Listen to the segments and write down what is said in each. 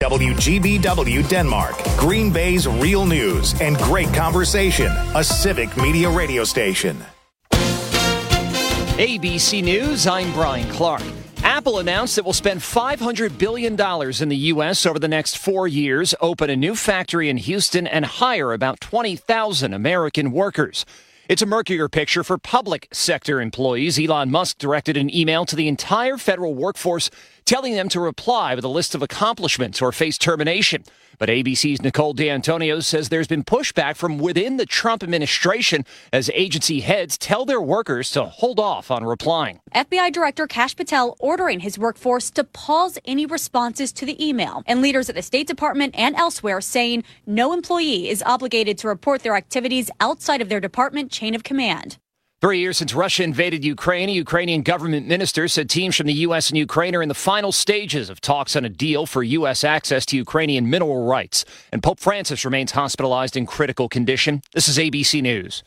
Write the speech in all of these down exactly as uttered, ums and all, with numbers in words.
W G B W Denmark, Green Bay's real news and great conversation, a civic media radio station. A B C News, I'm Brian Clark. Apple announced it will spend five hundred billion dollars in the U S over the next four years, open a new factory in Houston, and hire about twenty thousand American workers. It's a murkier picture for public sector employees. Elon Musk directed an email to the entire federal workforce telling them to reply with a list of accomplishments or face termination. But A B C's Nicole D'Antonio says there's been pushback from within the Trump administration as agency heads tell their workers to hold off on replying. F B I Director Kash Patel ordering his workforce to pause any responses to the email, and leaders at the State Department and elsewhere saying no employee is obligated to report their activities outside of their department chain of command. Three years since Russia invaded Ukraine, a Ukrainian government minister said teams from the U S and Ukraine are in the final stages of talks on a deal for U S access to Ukrainian mineral rights. And Pope Francis remains hospitalized in critical condition. This is A B C News.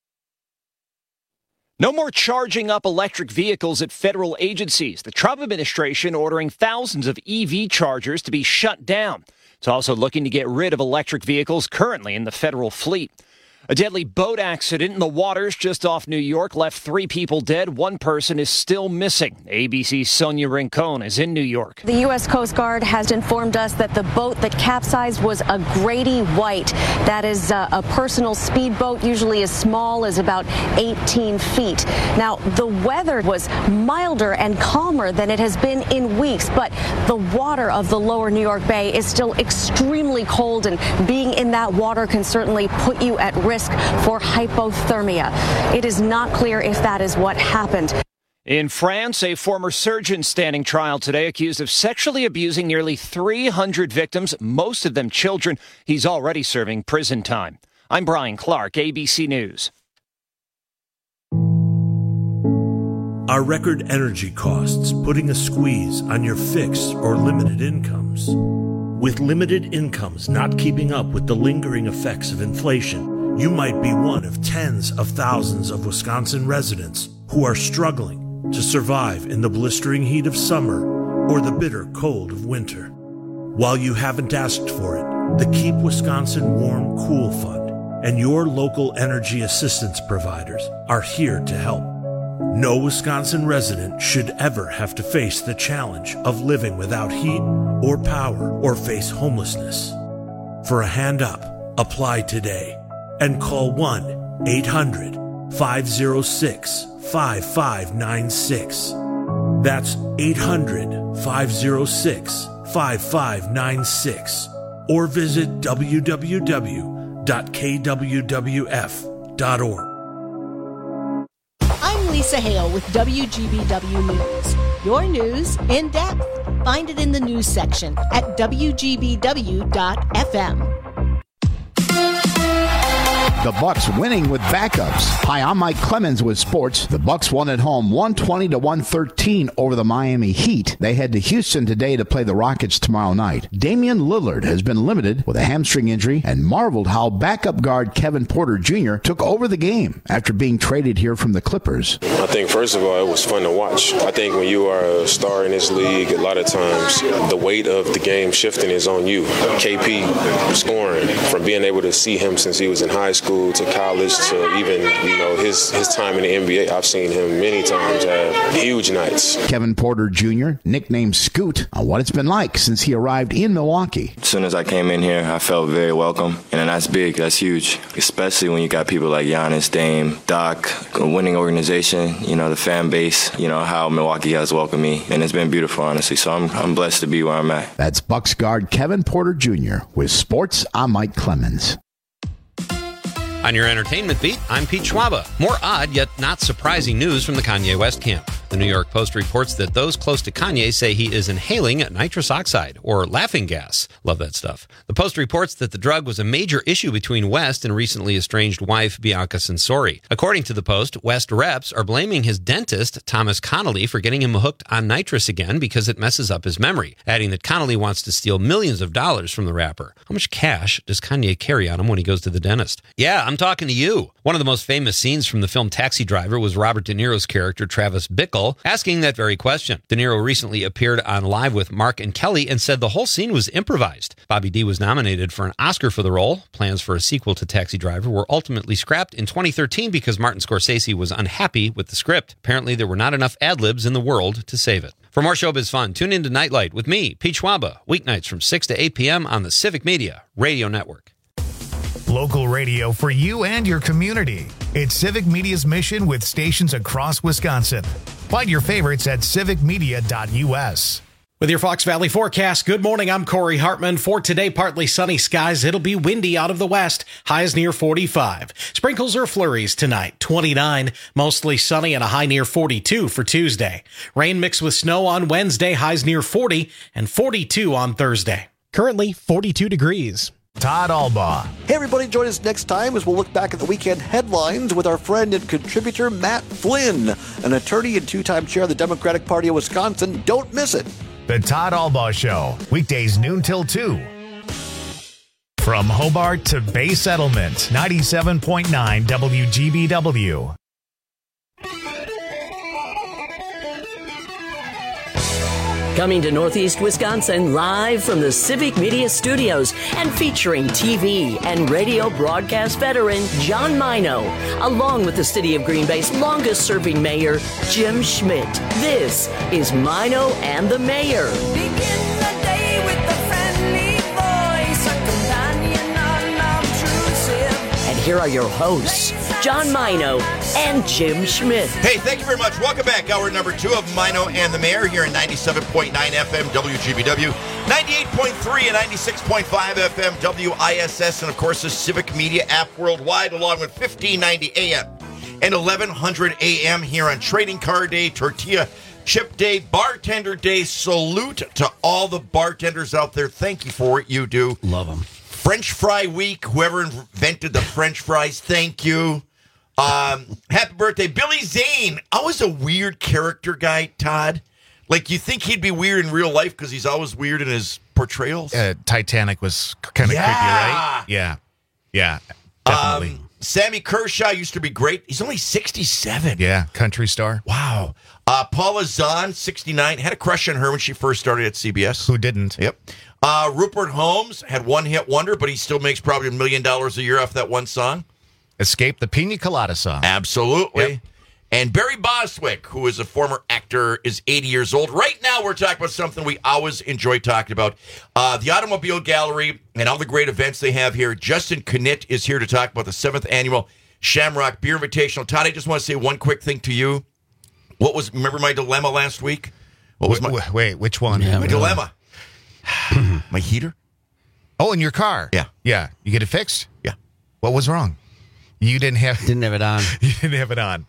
No more charging up electric vehicles at federal agencies. The Trump administration ordering thousands of E V chargers to be shut down. It's also looking to get rid of electric vehicles currently in the federal fleet. A deadly boat accident in the waters just off New York left three people dead. One person is still missing. A B C's Sonia Rincon is in New York. The U S Coast Guard has informed us that the boat that capsized was a Grady White. That is a, a personal speedboat, usually as small as about eighteen feet. Now, the weather was milder and calmer than it has been in weeks, but the water of the lower New York Bay is still extremely cold, and being in that water can certainly put you at risk for hypothermia. It is not clear if that is what happened. In France, a former surgeon standing trial today accused of sexually abusing nearly three hundred victims, most of them children. He's already serving prison time. I'm Brian Clark, A B C News. Are record energy costs putting a squeeze on your fixed or limited incomes? With limited incomes not keeping up with the lingering effects of inflation, you might be one of tens of thousands of Wisconsin residents who are struggling to survive in the blistering heat of summer or the bitter cold of winter. While you haven't asked for it, the Keep Wisconsin Warm Cool Fund and your local energy assistance providers are here to help. No Wisconsin resident should ever have to face the challenge of living without heat or power or face homelessness. For a hand up, apply today. And call one eight hundred five oh six five five nine six. That's eight hundred five oh six five five nine six. Or visit w w w dot k w w f dot org. I'm Lisa Hale with W G B W News. Your news in depth. Find it in the news section at w g b w dot f m. The Bucks winning with backups. Hi, I'm Mike Clemens with sports. The Bucks won at home one twenty to one thirteen over the Miami Heat. They head to Houston today to play the Rockets tomorrow night. Damian Lillard has been limited with a hamstring injury and marveled how backup guard Kevin Porter Junior took over the game after being traded here from the Clippers. I think, first of all, it was fun to watch. I think when you are a star in this league, a lot of times the weight of the game shifting is on you. K P scoring, from being able to see him since he was in high school to college to even, you know, his, his time in the N B A. I've seen him many times have huge nights. Kevin Porter Junior, nicknamed Scoot, on what it's been like since he arrived in Milwaukee. As soon as I came in here, I felt very welcome. And that's big. That's huge. Especially when you got people like Giannis, Dame, Doc, a winning organization, you know, the fan base, you know, how Milwaukee has welcomed me. And it's been beautiful, honestly. So I'm, I'm blessed to be where I'm at. That's Bucks guard Kevin Porter Junior With sports, I'm Mike Clemens. On your entertainment beat, I'm Pete Schwaba. More odd yet not surprising news from the Kanye West camp. The New York Post reports that those close to Kanye say he is inhaling nitrous oxide, or laughing gas. Love that stuff. The Post reports that the drug was a major issue between West and recently estranged wife Bianca Censori. According to the Post, West reps are blaming his dentist, Thomas Connolly, for getting him hooked on nitrous again because it messes up his memory, adding that Connolly wants to steal millions of dollars from the rapper. How much cash does Kanye carry on him when he goes to the dentist? Yeah, I'm talking to you. One of the most famous scenes from the film Taxi Driver was Robert De Niro's character, Travis Bickle, Hill, asking that very question. De Niro recently appeared on Live with Mark and Kelly and said the whole scene was improvised. Bobby D was nominated for an Oscar for the role. Plans for a sequel to Taxi Driver were ultimately scrapped in twenty thirteen because Martin Scorsese was unhappy with the script. Apparently, there were not enough ad-libs in the world to save it. For more showbiz fun, tune in to Nightlight with me, Pete Schwaba, weeknights from six to eight p.m. on the Civic Media Radio Network. Local radio for you and your community. It's Civic Media's mission with stations across Wisconsin. Find your favorites at civic media dot u s. With your Fox Valley forecast, good morning, I'm Corey Hartman. For today, partly sunny skies. It'll be windy out of the west, highs near forty-five. Sprinkles or flurries tonight, twenty-nine. Mostly sunny and a high near forty-two for Tuesday. Rain mixed with snow on Wednesday, highs near forty and forty-two on Thursday. Currently forty-two degrees. Todd Albaugh. Hey, everybody, join us next time as we'll look back at the weekend headlines with our friend and contributor, Matt Flynn, an attorney and two-time chair of the Democratic Party of Wisconsin. Don't miss it. The Todd Albaugh Show, weekdays noon till two. From Hobart to Bay Settlement, ninety-seven point nine W G B W. Coming to Northeast Wisconsin live from the Civic Media Studios and featuring T V and radio broadcast veteran John Mino, along with the City of Green Bay's longest-serving mayor, Jim Schmidt. This is Mino and the Mayor. Begin the day with a friendly voice, a companion unobtrusive. And here are your hosts, John Mino and Jim Schmidt. Hey, thank you very much. Welcome back. Hour number two of Mino and the Mayor here in ninety-seven point nine F M W G B W, ninety-eight point three and ninety-six point five F M W I S S, and of course the Civic Media app worldwide, along with fifteen ninety A M and eleven hundred A M here on Trading Card Day, Tortilla Chip Day, Bartender Day. Salute to all the bartenders out there. Thank you for what you do. Love them. French Fry Week. Whoever invented the French fries, thank you. Um, happy birthday, Billy Zane. Always a weird character guy, Todd. Like, you think he'd be weird in real life because he's always weird in his portrayals? Uh, Titanic was kind of Yeah. creepy, right? Yeah. Yeah, definitely. Um, Sammy Kershaw used to be great. He's only sixty-seven. Yeah, country star. Wow. Uh, Paula Zahn, sixty-nine. Had a crush on her when she first started at C B S. Who didn't? Yep. Uh, Rupert Holmes had one hit wonder, but he still makes probably a million dollars a year off that one song. Escape the Pina Colada song. Absolutely. Yep. And Barry Bostwick, who is a former actor, is eighty years old. Right now, we're talking about something we always enjoy talking about. Uh, the Automobile Gallery and all the great events they have here. Justin Knitt is here to talk about the seventh Annual Shamrock Beer Invitational. Todd, I just want to say one quick thing to you. What was, remember my dilemma last week? What was my... Wait, wait which one? Yeah, my dilemma. My heater? Oh, in your car? Yeah. Yeah. You get it fixed? Yeah. What was wrong? You didn't have Didn't have it on. You didn't have it on.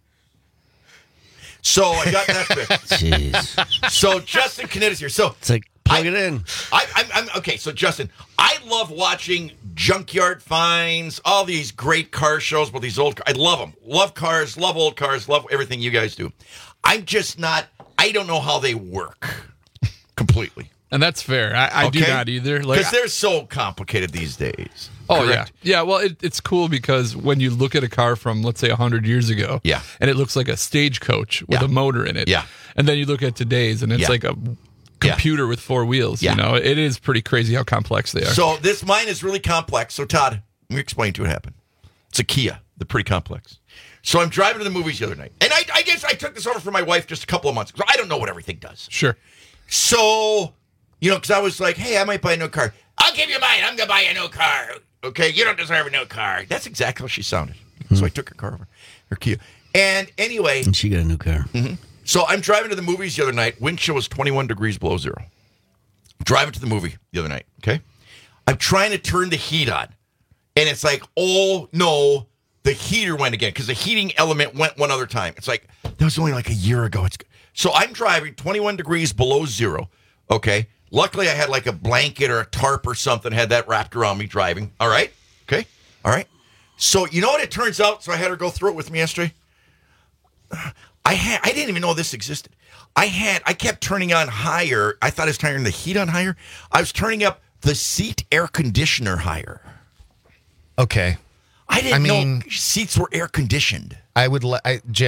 So I got that fixed. Jeez. So Justin Knitt is here. So It's like, plug I- it in. I, I'm, I'm okay. So Justin, I love watching Junkyard Finds, all these great car shows with these old. I love them. Love cars. Love old cars. Love everything you guys do. I'm just not. I don't know how they work completely. And that's fair. I, I do not either. Like, Because they're so complicated these days. oh, Correct? yeah. Yeah, well, it, it's cool because when you look at a car from, let's say, one hundred years ago, Yeah. and it looks like a stagecoach with Yeah. a motor in it. Yeah. And then you look at today's, and it's Yeah. like a computer with four wheels. Yeah. You know, it is pretty crazy how complex they are. So this mine is really complex. So Todd, let me explain to you what happened. It's a Kia. They're pretty complex. So I'm driving to the movies the other night. And I, I guess I took this over from my wife just a couple of months ago. I don't know what everything does. Sure. So, you know, because I was like, hey, I might buy a new car. I'll give you mine. I'm going to buy a new car. Okay, you don't deserve a new car. That's exactly how she sounded. Mm-hmm. So I took her car over, her Kia. And anyway. And she got a new car. Mm-hmm. So I'm driving to the movies the other night. Wind chill was twenty-one degrees below zero. Driving to the movie the other night, okay? I'm trying to turn the heat on. And it's like, oh, no, the heater went again because the heating element went one other time. It's like, that was only like a year ago. It's So I'm driving twenty-one degrees below zero, okay? Luckily, I had like a blanket or a tarp or something, had that wrapped around me driving. All right? Okay? All right? So you know what it turns out? So I had her go through it with me yesterday. I had I didn't even know this existed. I had I kept turning on higher. I thought I was turning the heat on higher. I was turning up the seat air conditioner higher. Okay. I didn't I mean, know seats were air conditioned. I would, le- I, Jim,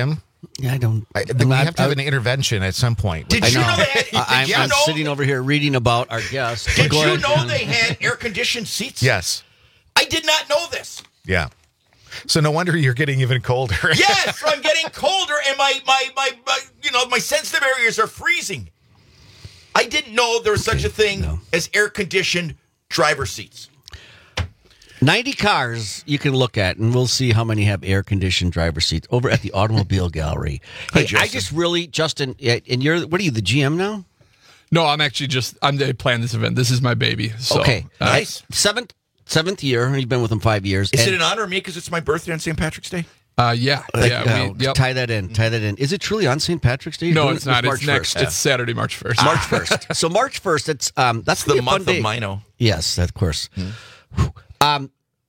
Yeah, I don't. I, I'm we not- have to have I- an intervention at some point. Did I you know. know they had? Did I, you I'm know sitting over here reading about our guest. Did Go you ahead. know they had air conditioned seats? Yes. I did not know this. Yeah. So no wonder you're getting even colder. Yes, I'm getting colder, and my, my my my you know my sensitive areas are freezing. I didn't know there was such a thing No. as air conditioned driver seats. ninety cars you can look at, and we'll see how many have air-conditioned driver seats over at the Automobile Gallery. Hi, Hey, I Justin. just really, Justin, yeah, and you're, what are you, the G M now? No, I'm actually just I'm the plan this event. This is my baby. So, Okay. uh, Nice. Seventh, seventh year, and you've been with them five years. Is and, it an honor of me because it's my birthday on Saint Patrick's Day? Uh, yeah, like, yeah. uh, we, yep. Tie that in, tie that in. Is it truly on Saint Patrick's Day? You're No, doing it's it- not. March It's next. first. It's Saturday, March first. March first. So March first, it's um that's the gonna be a fun month of day. Mino. Yes, of course. Whew. Um,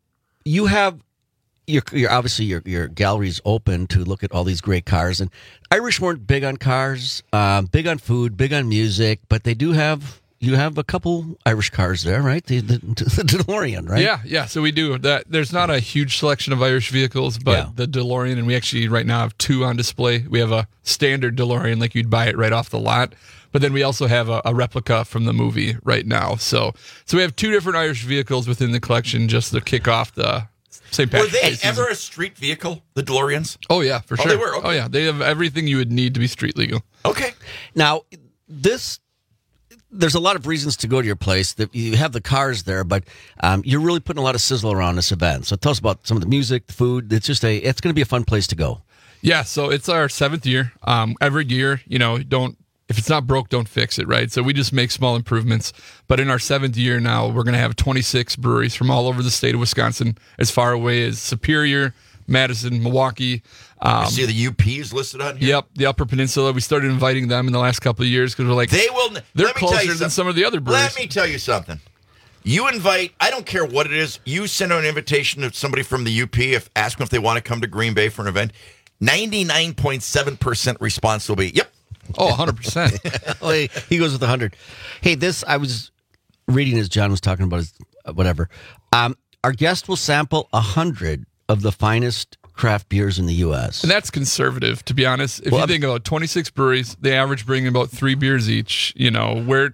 you have your, your obviously your your gallery's open to look at all these great cars, and Irish weren't big on cars, um, big on food, big on music, but they do have you have a couple Irish cars there, right? The the, the DeLorean, right? Yeah, yeah. So we do that. There's not a huge selection of Irish vehicles, but Yeah. the DeLorean, and we actually right now have two on display. We have a standard DeLorean, like you'd buy it right off the lot, but then we also have a, a replica from the movie right now. So, so we have two different Irish vehicles within the collection just to kick off the Saint Were Patrick's they Day season. ever a street vehicle, the DeLoreans? Oh yeah, for Oh, sure. they were? Okay. Oh yeah, they have everything you would need to be street legal. Okay. Now, this there's a lot of reasons to go to your place. That you have the cars there, but um, you're really putting a lot of sizzle around this event. So tell us about some of the music, the food. It's just a it's going to be a fun place to go. Yeah, so it's our seventh year. Um, every year, you know, don't if it's not broke, don't fix it, right? So we just make small improvements. But in our seventh year now, we're going to have twenty-six breweries from all over the state of Wisconsin, as far away as Superior, Madison, Milwaukee. I Um, see the U Ps listed on here. Yep, the Upper Peninsula. We started inviting them in the last couple of years because we're like, They will. they're let me tell closer you than something. some of the other breweries. Let me tell you something. You invite, I don't care what it is, you send out an invitation to somebody from the U P, if ask them if they want to come to Green Bay for an event. ninety-nine point seven percent response will be, yep. Oh, one hundred percent. Oh, he, he goes with one hundred. Hey, this, I was reading as John was talking about his, uh, whatever. Um, our guest will sample one hundred of the finest craft beers in the U S. And that's conservative, to be honest. If Well, you I'm- think about twenty-six breweries, they average bringing about three beers each. You know, where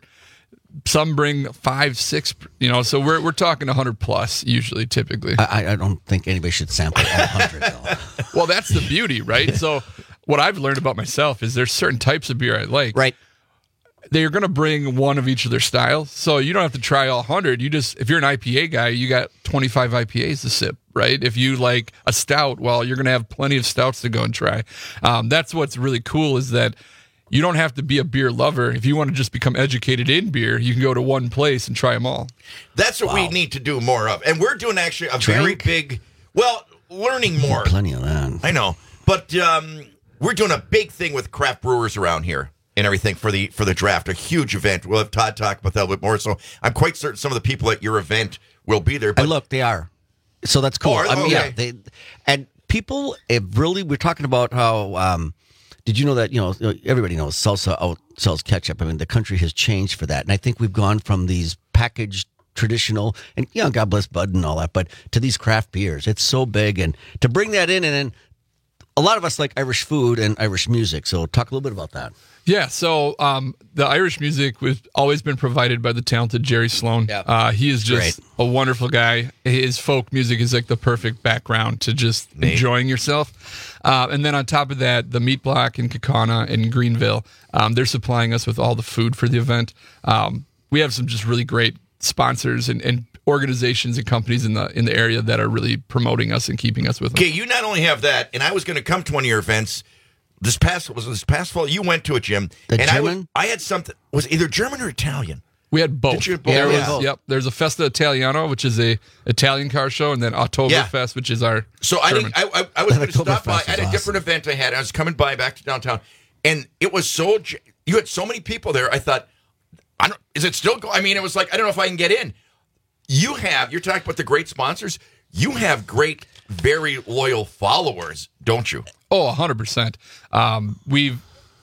some bring five, six. You know, so we're we're talking one hundred plus usually, typically. I, I don't think anybody should sample one hundred, though. Well, that's the beauty, right? So, what I've learned about myself is there's certain types of beer I like. Right. They're going to bring one of each of their styles, so you don't have to try all one hundred. You just, if you're an I P A guy, you got twenty-five I P As to sip, right? If you like a stout, well, you're going to have plenty of stouts to go and try. Um, that's what's really cool is that you don't have to be a beer lover. If you want to just become educated in beer, you can go to one place and try them all. That's what we need to do more of. And we're doing actually a very Drink? big, well, learning more. Plenty of that. I know. But um, we're doing a big thing with craft brewers around here and everything for the for the draft, a huge event. We'll have Todd talk about that a little bit more. So I'm quite certain some of the people at your event will be there. But And look, they are. So that's cool. Oh, are they? I mean, yeah, Okay. they and people have really. We're talking about how. Um, did you know that you know everybody knows salsa outsells ketchup? I mean, the country has changed for that, and I think we've gone from these packaged traditional and you know, God bless Bud and all that, but to these craft beers. It's so big, and to bring that in, and then a lot of us like Irish food and Irish music. So talk a little bit about that. Yeah, so um, the Irish music was always been provided by the talented Jerry Sloan. Yep. Uh, he is just Great. a wonderful guy. His folk music is like the perfect background to just enjoying yourself. Uh, and then on top of that, the Meat Block in Kaukauna and Greenville, um, they're supplying us with all the food for the event. Um, we have some just really great sponsors and, and organizations and companies in the in the area that are really promoting us and keeping us with them. okay, you not only have that, and I was going to come to one of your events this past was this past fall. You went to it, Jim. The and I, was, German? I had something. Was it either German or Italian? We had both. Did you have both? There Yeah, was, yeah. Yep. There's a Festa Italiano, which is a Italian car show, and then Oktoberfest, which is our So I, German. didn't, I, I, I was going to stop by Oktoberfest at is a different event I had. I was coming by back to downtown, and it was so. j- You had so many people there. I thought, I don't. Is it still going? I mean, it was like I don't know if I can get in. You have. You're talking about the great sponsors. You have great, very loyal followers, don't you? Oh, one hundred percent. Um, we've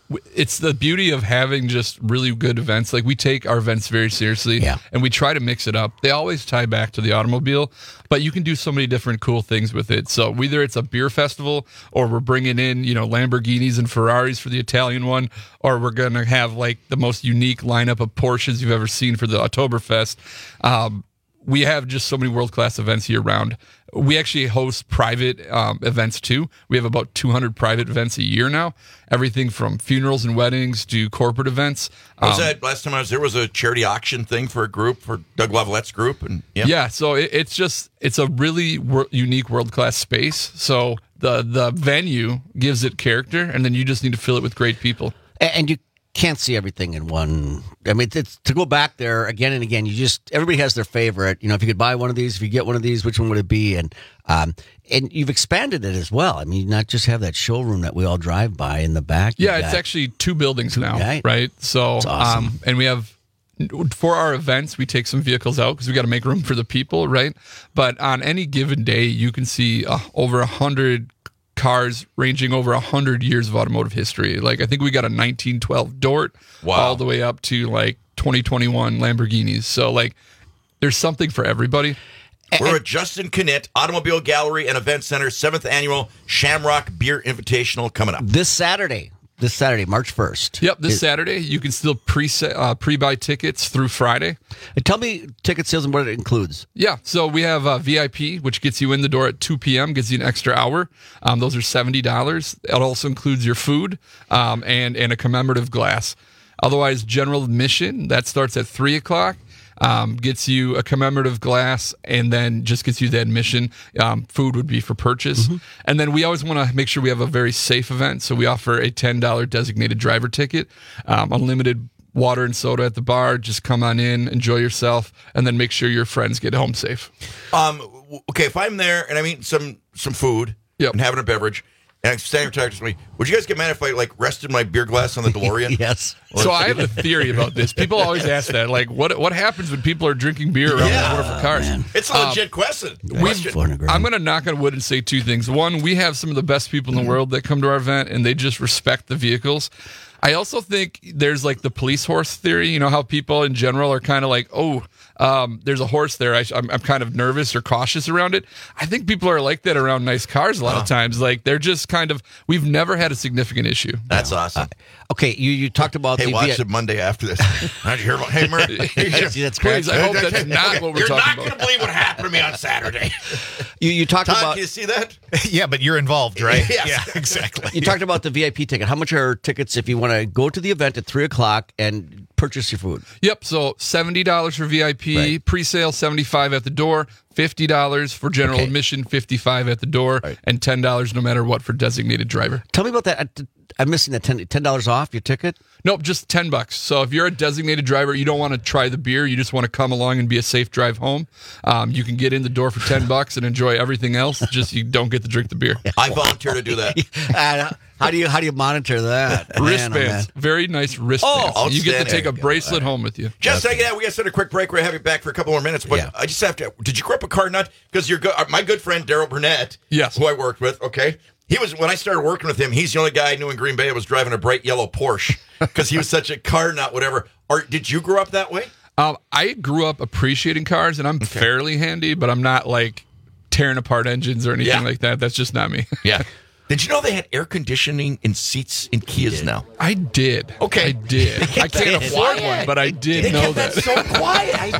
it's the beauty of having just really good events. Like we take our events very seriously, Yeah. and we try to mix it up. They always tie back to the automobile, but you can do so many different cool things with it. So whether it's a beer festival, or we're bringing in, you know, Lamborghinis and Ferraris for the Italian one, or we're going to have like the most unique lineup of Porsches you've ever seen for the Oktoberfest. Um, we have just so many world-class events year round. We actually host private um, events too. We have about two hundred private events a year now. Everything from funerals and weddings to corporate events. Was Um, that last time I was there? Was a charity auction thing for a group for Doug Lavallette's group, and yeah, Yeah, so it, it's just it's a really wor- unique world class space. So the the venue gives it character, and then you just need to fill it with great people. And, and you can't see everything in one. I mean, it's, to go back there again and again, you just, everybody has their favorite. You know, if you could buy one of these, if you get one of these, which one would it be? And um, and you've expanded it as well. I mean, not just have that showroom that we all drive by in the back. Yeah, You've it's got- actually two buildings now, right. right? So, That's awesome. um, and we have for our events, we take some vehicles out because we got to make room for the people, right? But on any given day, you can see uh, over a hundred cars ranging over a hundred years of automotive history. Like I think we got a nineteen twelve Dort, Wow. all the way up to like twenty twenty-one Lamborghinis. So like, there's something for everybody. We're at Justin Connett Automobile Gallery and Event Center, seventh annual Shamrock Beer Invitational coming up. This Saturday. This Saturday, March first. Yep, this It- Saturday you can still pre uh, pre buy tickets through Friday. And tell me ticket sales and what it includes. Yeah, so we have uh, V I P, which gets you in the door at two p.m., gives you an extra hour. Um, those are seventy dollars. It also includes your food um, and, and a commemorative glass. Otherwise, general admission, that starts at three o'clock. Um, gets you a commemorative glass and then just gets you the admission. Um, food would be for purchase. Mm-hmm. And then we always want to make sure we have a very safe event. So we offer a ten dollars designated driver ticket, um, unlimited water and soda at the bar. Just come on in, enjoy yourself, and then make sure your friends get home safe. Um, w- okay, if I'm there and I'm eating some some food and having a beverage, and I'm standing here talking to me, would you guys get mad if I like rested my beer glass on the DeLorean? Yes. So I have a theory about this. People always ask that, like, what what happens when people are drinking beer around Yeah. the wonderful cars? It's a legit question. We've, question. I'm going to knock on wood and say two things. One, we have some of the best people in the world that come to our event, and they just respect the vehicles. I also think there's like the police horse theory. You know how people in general are kind of like, oh, um, there's a horse there. I, I'm, I'm kind of nervous or cautious around it. I think people are like that around nice cars a lot of times. Like they're just kind of. We've never had a significant issue. That's awesome. Okay, you, you talked about Hey, the watch V- it Monday after this. How'd you hear about? Hey, Murray. See, that's correct. Please, I hope that's not what we're You're talking not about. going to believe what happened to me on Saturday. You, you talked Todd, about can you see that? Yeah, but you're involved, right? Yes. Yeah, exactly. you talked about the V I P ticket. How much are tickets if you want to go to the event at three o'clock and purchase your food? Yep. So seventy dollars for V I P, Right. pre-sale seventy-five at the door, fifty dollars for general Okay. admission, fifty-five at the door, and ten dollars no matter what for designated driver. Tell me about that. I- I'm missing that ten dollars off your ticket. Nope, just ten bucks. So if you're a designated driver, you don't want to try the beer, you just want to come along and be a safe drive home. Um, you can get in the door for ten bucks and enjoy everything else. Just you don't get to drink the beer. I volunteer to do that. Uh, how do you how do you monitor that? Man, oh, man. Wristbands, very nice wristbands. Oh, you get to outstanding. take a bracelet home with you. Just like that, we got to send a quick break. We're going to have you back for a couple more minutes. But Yeah. I just have to. Did you grow up a car nut? Because you're good. My good friend Daryl Burnett, Yes. who I worked with. Okay, he was when I started working with him. He's the only guy I knew in Green Bay that was driving a bright yellow Porsche because he was such a car nut. Whatever. Or did you grow up that way? Um, I grew up appreciating cars, and I'm fairly handy, but I'm not like tearing apart engines or anything Yeah. like that. That's just not me. Yeah. Did you know they had air conditioning in seats in Kias now? I did. Okay. I did. I can't afford one, but I did They know kept that. so quiet. I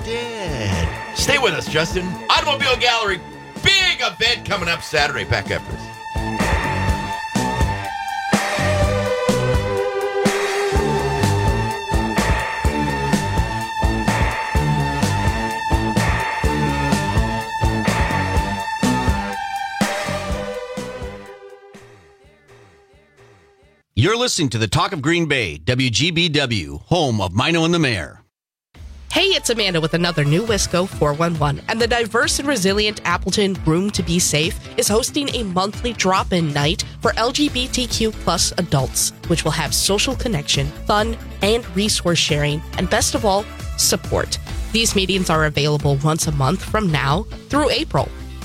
did. Stay with us, Justin. Automobile Gallery, big event coming up Saturday. Back after this. You're listening to the Talk of Green Bay, W G B W, home of Mino and the Mayor. Hey, it's Amanda with another new Wisco four one one, and the diverse and resilient Appleton Room to Be Safe is hosting a monthly drop-in night for L G B T Q plus adults, which will have social connection, fun, and resource sharing, and best of all, support. These meetings are available once a month from now through April.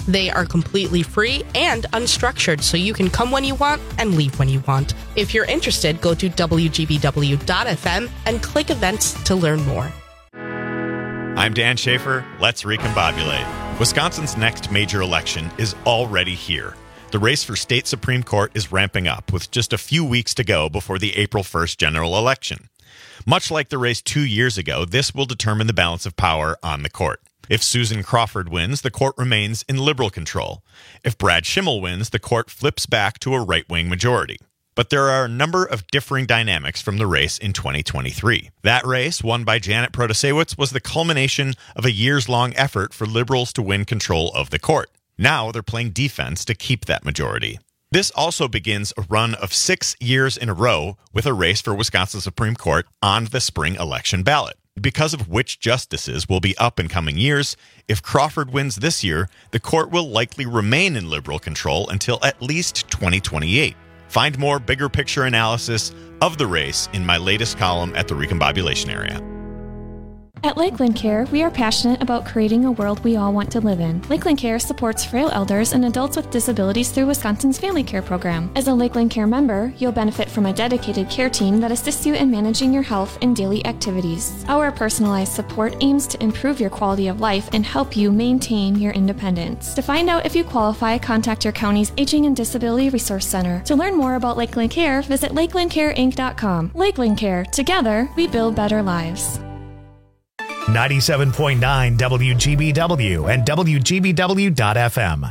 They are completely free and unstructured, so you can come when you want and leave when you want. If you're interested, go to W G B W dot F M and click events to learn more. I'm Dan Schaefer. Let's recombobulate. Wisconsin's next major election is already here. The race for state Supreme Court is ramping up with just a few weeks to go before the April first general election. Much like the race two years ago, this will determine the balance of power on the court. If Susan Crawford wins, the court remains in liberal control. If Brad Schimmel wins, the court flips back to a right-wing majority. But there are a number of differing dynamics from the race in twenty twenty-three. That race, won by Janet Protasiewicz, was the culmination of a years-long effort for liberals to win control of the court. Now they're playing defense to keep that majority. This also begins a run of six years in a row with a race for Wisconsin Supreme Court on the spring election ballot. Because of which justices will be up in coming years, if Crawford wins this year, the court will likely remain in liberal control until at least twenty twenty-eight. Find more bigger picture analysis of the race in my latest column at the Recombobulation Area. At Lakeland Care, we are passionate about creating a world we all want to live in. Lakeland Care supports frail elders and adults with disabilities through Wisconsin's Family Care program. As a Lakeland Care member, you'll benefit from a dedicated care team that assists you in managing your health and daily activities. Our personalized support aims to improve your quality of life and help you maintain your independence. To find out if you qualify, contact your county's Aging and Disability Resource Center. To learn more about Lakeland Care, visit lakeland care inc dot com. Lakeland Care. Together, we build better lives. ninety-seven point nine W G B W and W G B W dot F M.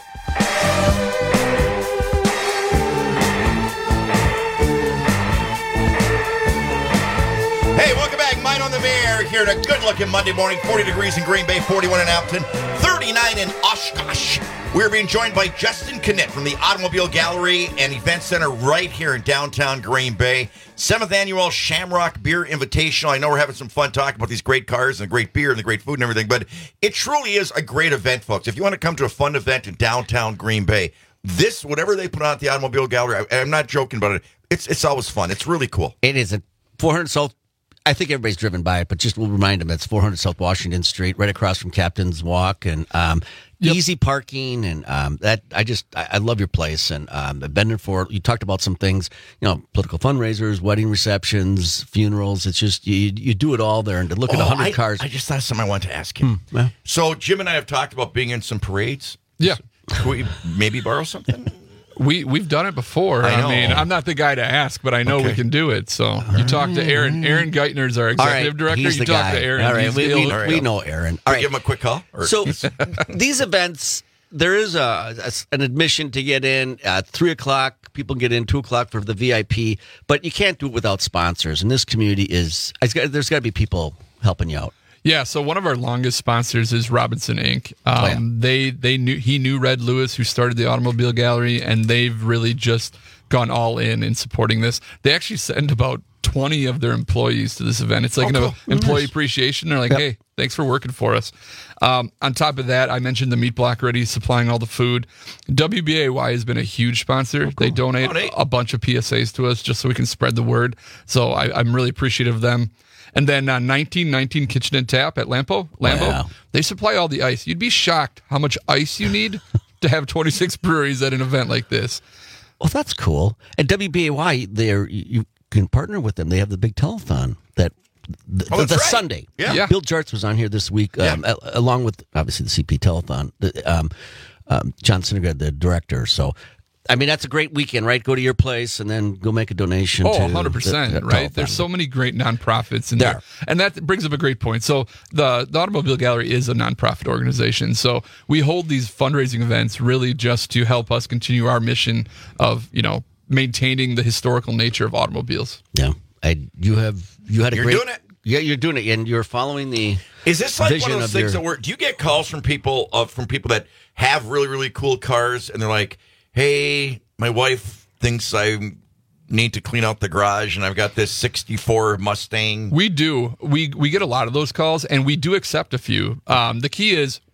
Hey, welcome back. Mine on the Mayor here on a good-looking Monday morning. forty degrees in Green Bay, forty-one in Appleton, thirty-nine in Oshkosh. We're being joined by Justin Knitt from the Automobile Gallery and Event Center right here in downtown Green Bay. Seventh annual Shamrock Beer Invitational. I know we're having some fun talking about these great cars and the great beer and the great food and everything, but it truly is a great event, folks. If you want to come to a fun event in downtown Green Bay, this, whatever they put on at the Automobile Gallery, I, I'm not joking about it. It's it's always fun. It's really cool. It is a four hundred South. I think everybody's driven by it, but just we'll remind them it's four hundred South Washington Street, right across from Captain's Walk, and um, yep. easy parking. And um, that I just I, I love your place, and um, I've been there for. You talked about some things, you know, political fundraisers, wedding receptions, funerals. It's just you you do it all there, and to look oh, at a hundred I, cars. I just thought of something I wanted to ask you. Hmm, yeah. So Jim and I have talked about being in some parades. Yeah, can we maybe borrow something? We we've done it before. I, I mean, I'm not the guy to ask, but I know Okay. we can do it. So you talk to Aaron. Aaron Geithner's our executive right, director. he's You the talk guy. to Aaron. All right, He's we, the- we, All right. we know Aaron. All right, Give him a quick call. Or- So these events, there is a, a an admission to get in at three o'clock. People get in two o'clock for the V I P, but you can't do it without sponsors. And this community is it's got, there's got to be people helping you out. Yeah, so one of our longest sponsors is Robinson Incorporated. Um, Oh, yeah. They they knew he knew Red Lewis, who started the Automobile Gallery, and they've really just gone all in in supporting this. They actually send about twenty of their employees to this event. It's like Oh, an cool. employee Nice. appreciation. They're like, Yep. hey, thanks for working for us. Um, on top of that, I mentioned the Meat Block Ready supplying all the food. W B A Y has been a huge sponsor. They donate Oh, neat. a bunch of P S As to us just so we can spread the word. So I, I'm really appreciative of them. And then uh, nineteen nineteen Kitchen and Tap at Lampo, Lambo, Wow. they supply all the ice. You'd be shocked how much ice you need to have twenty-six breweries at an event like this. Well, that's cool. And W B A Y, they're you can partner with them. They have the big telethon that the, Oh, the, that's the right. Sunday. Yeah. Yeah. Bill Jartz was on here this week, um, a- along with obviously the C P telethon. The, um, um, John Syndergaard, the director. So. I mean, that's a great weekend, right? Go to your place and then go make a donation. Oh, to one hundred percent, the- the right? telethon. There's so many great nonprofits in There there. And that brings up a great point. So the, the Automobile Gallery is a nonprofit organization. So we hold these fundraising events really just to help us continue our mission of, you know, maintaining the historical nature of automobiles. Yeah, I, you have you had a You're great. doing it. Yeah, you're doing it, and you're following the. Is this like vision one of those of things your- that were? Do you get calls from people uh, from people that have really really cool cars, and they're like, "Hey, my wife thinks I need to clean out the garage, and I've got this sixty-four Mustang." We do. We we get a lot of those calls, and we do accept a few. Um, the key is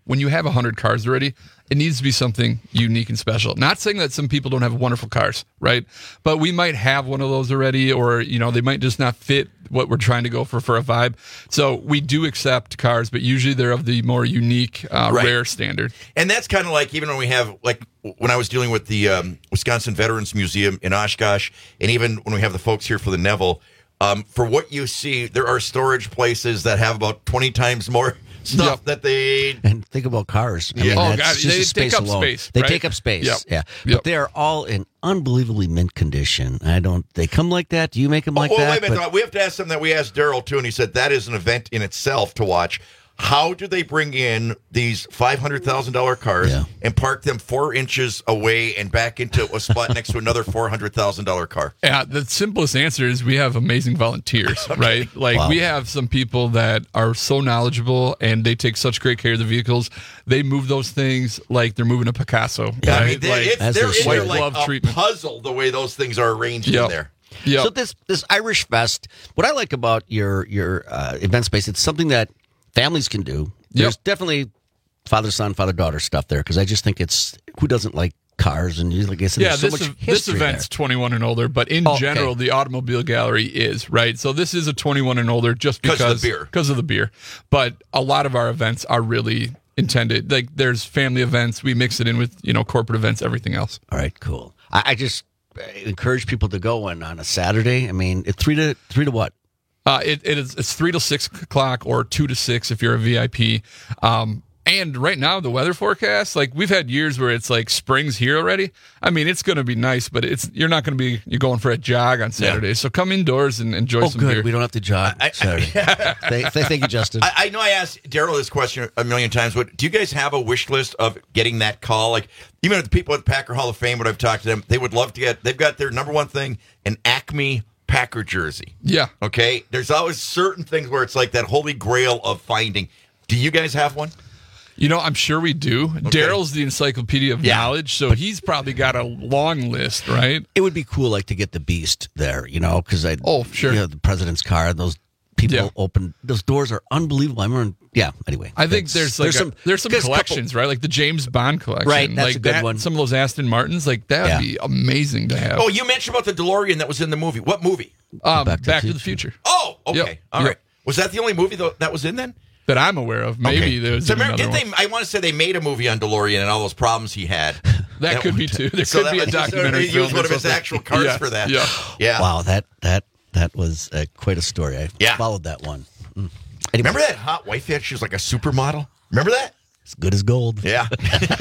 when you have one hundred cars already, it needs to be something unique and special. Not saying that some people don't have wonderful cars, right? But we might have one of those already, or, you know, they might just not fit what we're trying to go for for a vibe. So we do accept cars, but usually they're of the more unique, uh, Right. rare standard. And that's kind of like even when we have, like, when I was dealing with the um, Wisconsin Veterans Museum in Oshkosh, and even when we have the folks here for the Neville, um, for what you see, there are storage places that have about twenty times more stuff Yep. that they... And think about cars. I Yeah. mean, Oh, that's God, just they the take space up alone. space, They right? take up space. Yep. Yeah, Yep. but they are all in unbelievably mint condition. I don't. They come like that. Do you make them like oh, well, that? wait a minute. But- We have to ask something that we asked Daryl, too, and he said that is an event in itself to watch. How do they bring in these five hundred thousand dollars cars Yeah. and park them four inches away and back into a spot next to another four hundred thousand dollars car? Yeah, the simplest answer is we have amazing volunteers, right? Like Wow. we have some people that are so knowledgeable and they take such great care of the vehicles. They move those things like they're moving a Picasso. Yeah, right? I mean, they're, like, it's, As they're they in should. there White like glove a treatment. puzzle the way those things are arranged Yep. in there. Yep. So this this Irish Fest, what I like about your your uh, event space, it's something that families can do. There's Yep. definitely father son, father daughter stuff there because I just think it's who doesn't like cars and you like I said, yeah, there's so this, much ev- this history event's there. twenty-one and older, but in Oh, okay. general, the Automobile Gallery is, right? So this is a twenty-one and older just 'Cause because of the beer. Because of the beer. But a lot of our events are really intended. Like there's family events, we mix it in with, you know, corporate events, everything else. All right, cool. I, I just uh, encourage people to go in on a Saturday. I mean, it, three to three to what? Uh, it, it is it's three to six o'clock or two to six if you're a V I P. Um, and right now the weather forecast, like we've had years where it's like spring's here already. I mean, it's going to be nice, but it's you're not going to be you're going for a jog on Saturday. So come indoors and enjoy Oh, some good. beer. We don't have to jog Saturday. thank, thank you, Justin. I, I know I asked Daryl this question a million times, but do you guys have a wish list of getting that call? Like, even with the people at the Packer Hall of Fame, when I've talked to them, they would love to get, they've got their number one thing, an Acme Packer jersey. Yeah. Okay? There's always certain things where it's like that holy grail of finding. Do you guys have one? You know, I'm sure we do. Daryl's the encyclopedia of Yeah. knowledge, so he's probably got a long list, right? It would be cool, like to get the Beast there, you know, because I Oh, sure. you know, the president's car. Those people Yeah. open those doors are unbelievable. I remember, yeah. Anyway, I think that's- there's like there's a- there's some there's a couple- collections, right? Like the James Bond collection, Right, that's like a good that, one. Some of those Aston Martins, like that would Yeah. be amazing to have. Oh, you mentioned about the DeLorean that was in the movie. What movie? um, Back Back, to the to the Future. Oh, okay. Yep. All right. Yep. Was that the only movie tho- that was in then? That I'm aware of. Maybe Okay. there's so remember, another did one. they? I want to say they made a movie on DeLorean and all those problems he had. That could be too. There So could that be a was- documentary He film used or one of his something. actual cars Yeah, for that. yeah. Yeah. Wow, that that that was uh, quite a story. I Yeah. followed that one. Mm. Anyway, Remember that hot wife he had? She was like a supermodel. Remember that? It's good as gold. Yeah.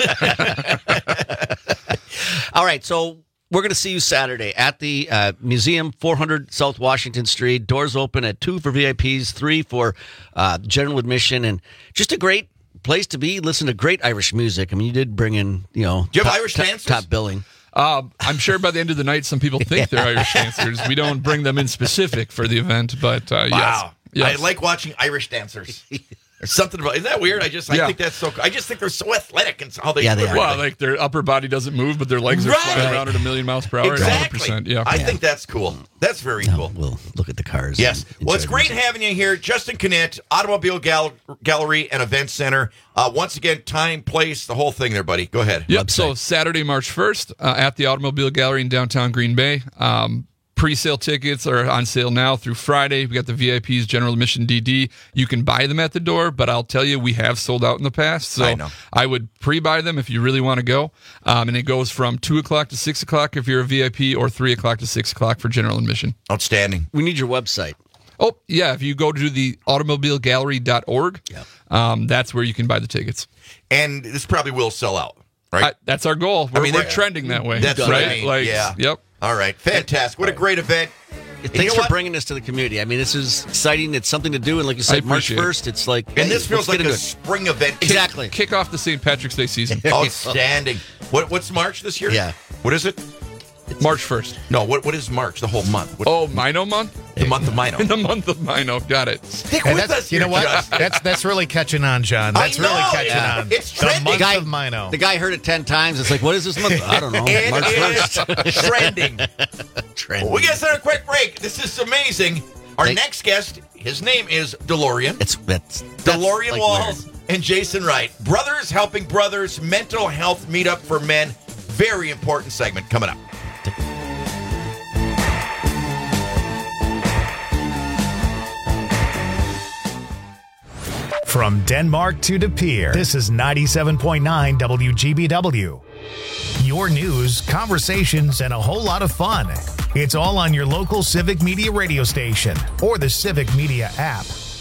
All right, so we're going to see you Saturday at the uh, museum, four hundred South Washington Street. Doors open at two for V I Ps, three for uh, general admission, and just a great place to be. Listen to great Irish music. I mean, you did bring in, you know, Do you have top, Irish top, dancers? top billing. Um, I'm sure by the end of the night, some people think they're Irish dancers. We don't bring them in specific for the event, but uh, Wow. yes. yes. I like watching Irish dancers. There's something about. Isn't that weird? I just I Yeah. think that's so. I just think they're so athletic and how they. Yeah, they do are. everything. Well, like their upper body doesn't move, but their legs are Right. flying around at a million miles per hour. one hundred Exactly. percent. Yeah. I think that's cool. That's very No, cool. we'll look at the cars. Yes. and Well, it's enjoy great the music. having you here. Justin Connett, Automobile Gal- Gallery and Event Center. Uh, once again, time, place, the whole thing there, buddy. Go ahead. Yep. So Saturday, March first, uh, at the Automobile Gallery in downtown Green Bay. Um, Pre-sale tickets are on sale now through Friday. We got the V I Ps, general admission D D. You can buy them at the door, but I'll tell you, we have sold out in the past. So I know. I would pre-buy them if you really want to go. Um, and it goes from two o'clock to six o'clock if you're a V I P, or three o'clock to six o'clock for general admission. Outstanding. We need your website. Oh, yeah. If you go to the automobile gallery dot org, Yeah. um, that's where you can buy the tickets. And this probably will sell out, right? I, that's our goal. We're, mean, we're they're- trending that way. That's right. what I mean. Like, Yeah. Yep. All right. Fantastic. What a great event. Thanks you know for what? bringing this to the community. I mean, this is exciting. It's something to do, and like you said, March appreciate it. first. It's like, And hey, this feels let's like get a into it. spring event. Exactly. Kick off the Saint Patrick's Day season. Outstanding. What What's March this year? Yeah. What is it? March first. No. What What is March? The whole month. What, Oh, Mino month? the month of Mino. In the month of Mino. Got it. Stick And with that's, us you here, know what? Justin. That's that's really catching on, John. I That's really know, catching yeah. on. It's the trending. month Guy- of Mino. The guy heard it ten times. It's like, what is this month? I don't know. It March is first. trending. Trend. We got to start a quick break. This is amazing. Our Thank- next guest, his name is DeLorean. It's that's, that's DeLorean like Walls. and Jason Wright. Brothers Helping Brothers, mental health meetup for men. Very important segment coming up. From Denmark to De Pere, this is ninety-seven point nine W G B W. Your news, conversations, and a whole lot of fun. It's all on your local Civic Media radio station or the Civic Media app.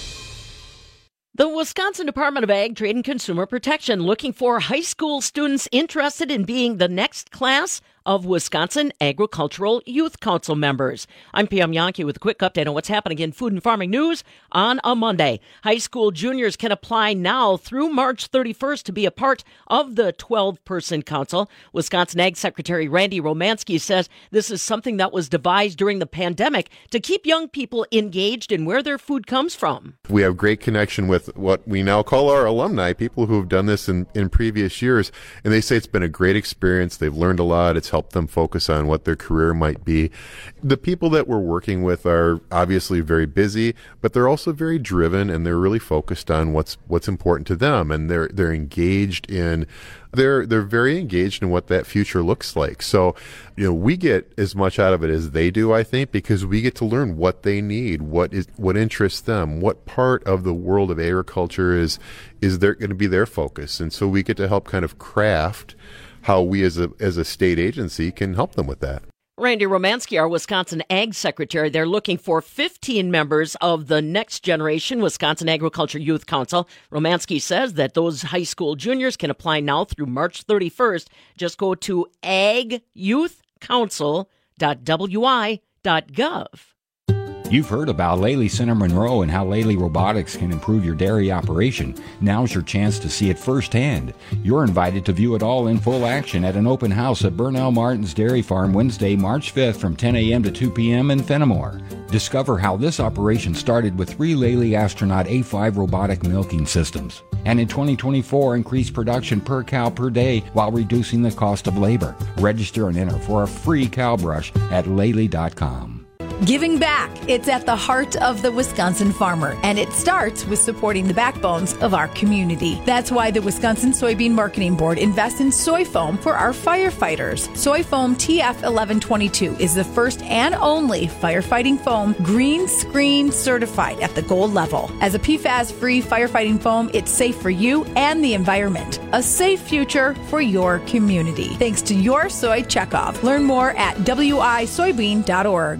The Wisconsin Department of Ag, Trade, and Consumer Protection looking for high school students interested in being the next class of Wisconsin Agricultural Youth Council members. I'm Pam Yankee with a quick update on what's happening in food and farming news on a Monday. High school juniors can apply now through March thirty-first to be a part of the twelve-person council. Wisconsin Ag Secretary Randy Romanski says this is something that was devised during the pandemic to keep young people engaged in where their food comes from. We have great connection with what we now call our alumni, people who have done this in, in previous years, and they say it's been a great experience. They've learned a lot. It's help them focus on what their career might be. The people that we're working with are obviously very busy, but they're also very driven, and they're really focused on what's what's important to them, and they're they're engaged in they're they're very engaged in what that future looks like. So, you know, we get as much out of it as they do, I think, because we get to learn what they need, what is what interests them, what part of the world of agriculture is is there going to be their focus, and so we get to help kind of craft how we as a as a state agency can help them with that. Randy Romanski, our Wisconsin Ag Secretary, they're looking for fifteen members of the next generation Wisconsin Agriculture Youth Council. Romanski says that those high school juniors can apply now through March thirty-first. Just go to ag youth council dot w i dot gov. You've heard about Lely Center Monroe and how Lely Robotics can improve your dairy operation. Now's your chance to see it firsthand. You're invited to view it all in full action at an open house at Burnell Martin's Dairy Farm Wednesday, March fifth from ten a.m. to two p.m. in Fenimore. Discover how this operation started with three Lely Astronaut A five robotic milking systems. And in twenty twenty-four, increase production per cow per day while reducing the cost of labor. Register and enter for a free cow brush at Lely dot com. Giving back. It's at the heart of the Wisconsin farmer, and it starts with supporting the backbones of our community. That's why the Wisconsin Soybean Marketing Board invests in soy foam for our firefighters. Soy foam T F eleven twenty-two is the first and only firefighting foam green screen certified at the gold level. As a P FAS-free firefighting foam, it's safe for you and the environment. A safe future for your community. Thanks to your soy checkoff. Learn more at w i soybean dot org.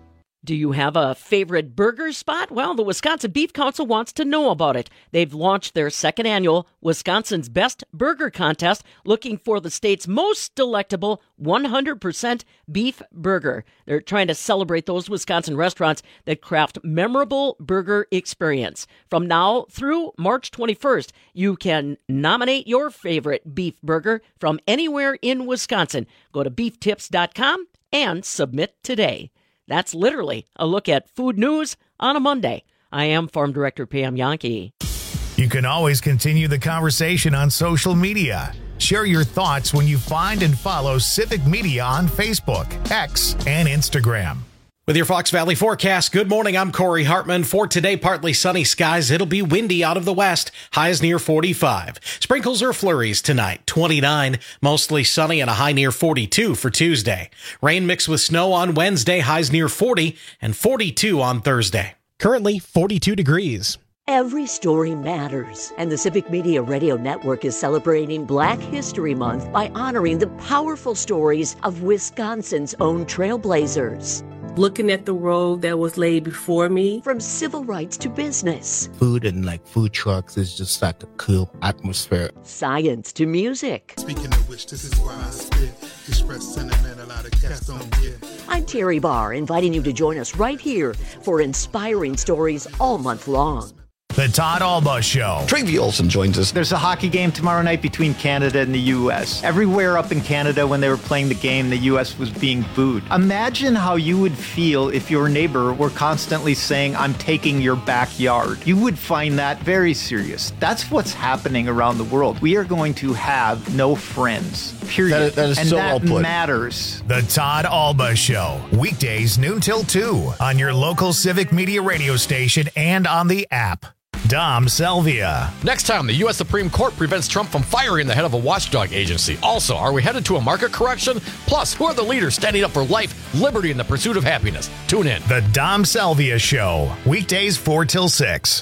Do you have a favorite burger spot? Well, the Wisconsin Beef Council wants to know about it. They've launched their second annual Wisconsin's Best Burger Contest, looking for the state's most delectable one hundred percent beef burger. They're trying to celebrate those Wisconsin restaurants that craft memorable burger experience. From now through March twenty-first, you can nominate your favorite beef burger from anywhere in Wisconsin. Go to beef tips dot com and submit today. That's literally a look at food news on a Monday. I am Farm Director Pam Yankee. You can always continue the conversation on social media. Share your thoughts when you find and follow Civic Media on Facebook, X, and Instagram. With your Fox Valley forecast, good morning. I'm Corey Hartman. For today, partly sunny skies. It'll be windy out of the west. Highs near forty-five. Sprinkles or flurries tonight. twenty-nine. Mostly sunny and a high near forty-two for Tuesday. Rain mixed with snow on Wednesday. Highs near forty and forty-two on Thursday. Currently forty-two degrees. Every story matters, and the Civic Media Radio Network is celebrating Black History Month by honoring the powerful stories of Wisconsin's own trailblazers. Looking at the road that was laid before me. From civil rights to business. Food and like food trucks is just like a cool atmosphere. Science to music. Speaking of which, this is why I spit. Express sentiment a lot of cats don't get. I'm Terry Barr, inviting you to join us right here for inspiring stories all month long. The Todd Alba Show. Travie Olson joins us. There's a hockey game tomorrow night between Canada and the U S. Everywhere up in Canada when they were playing the game, the U S was being booed. Imagine how you would feel if your neighbor were constantly saying, I'm taking your backyard. You would find that very serious. That's what's happening around the world. We are going to have no friends, period. That is, that is and so that well put. matters. The Todd Alba Show. Weekdays noon till two on your local Civic Media radio station and on the app. Dom Salvia. Next time, the U S Supreme Court prevents Trump from firing the head of a watchdog agency. Also, are we headed to a market correction? Plus, who are the leaders standing up for life, liberty, and the pursuit of happiness? Tune in. The Dom Salvia Show, weekdays four till six.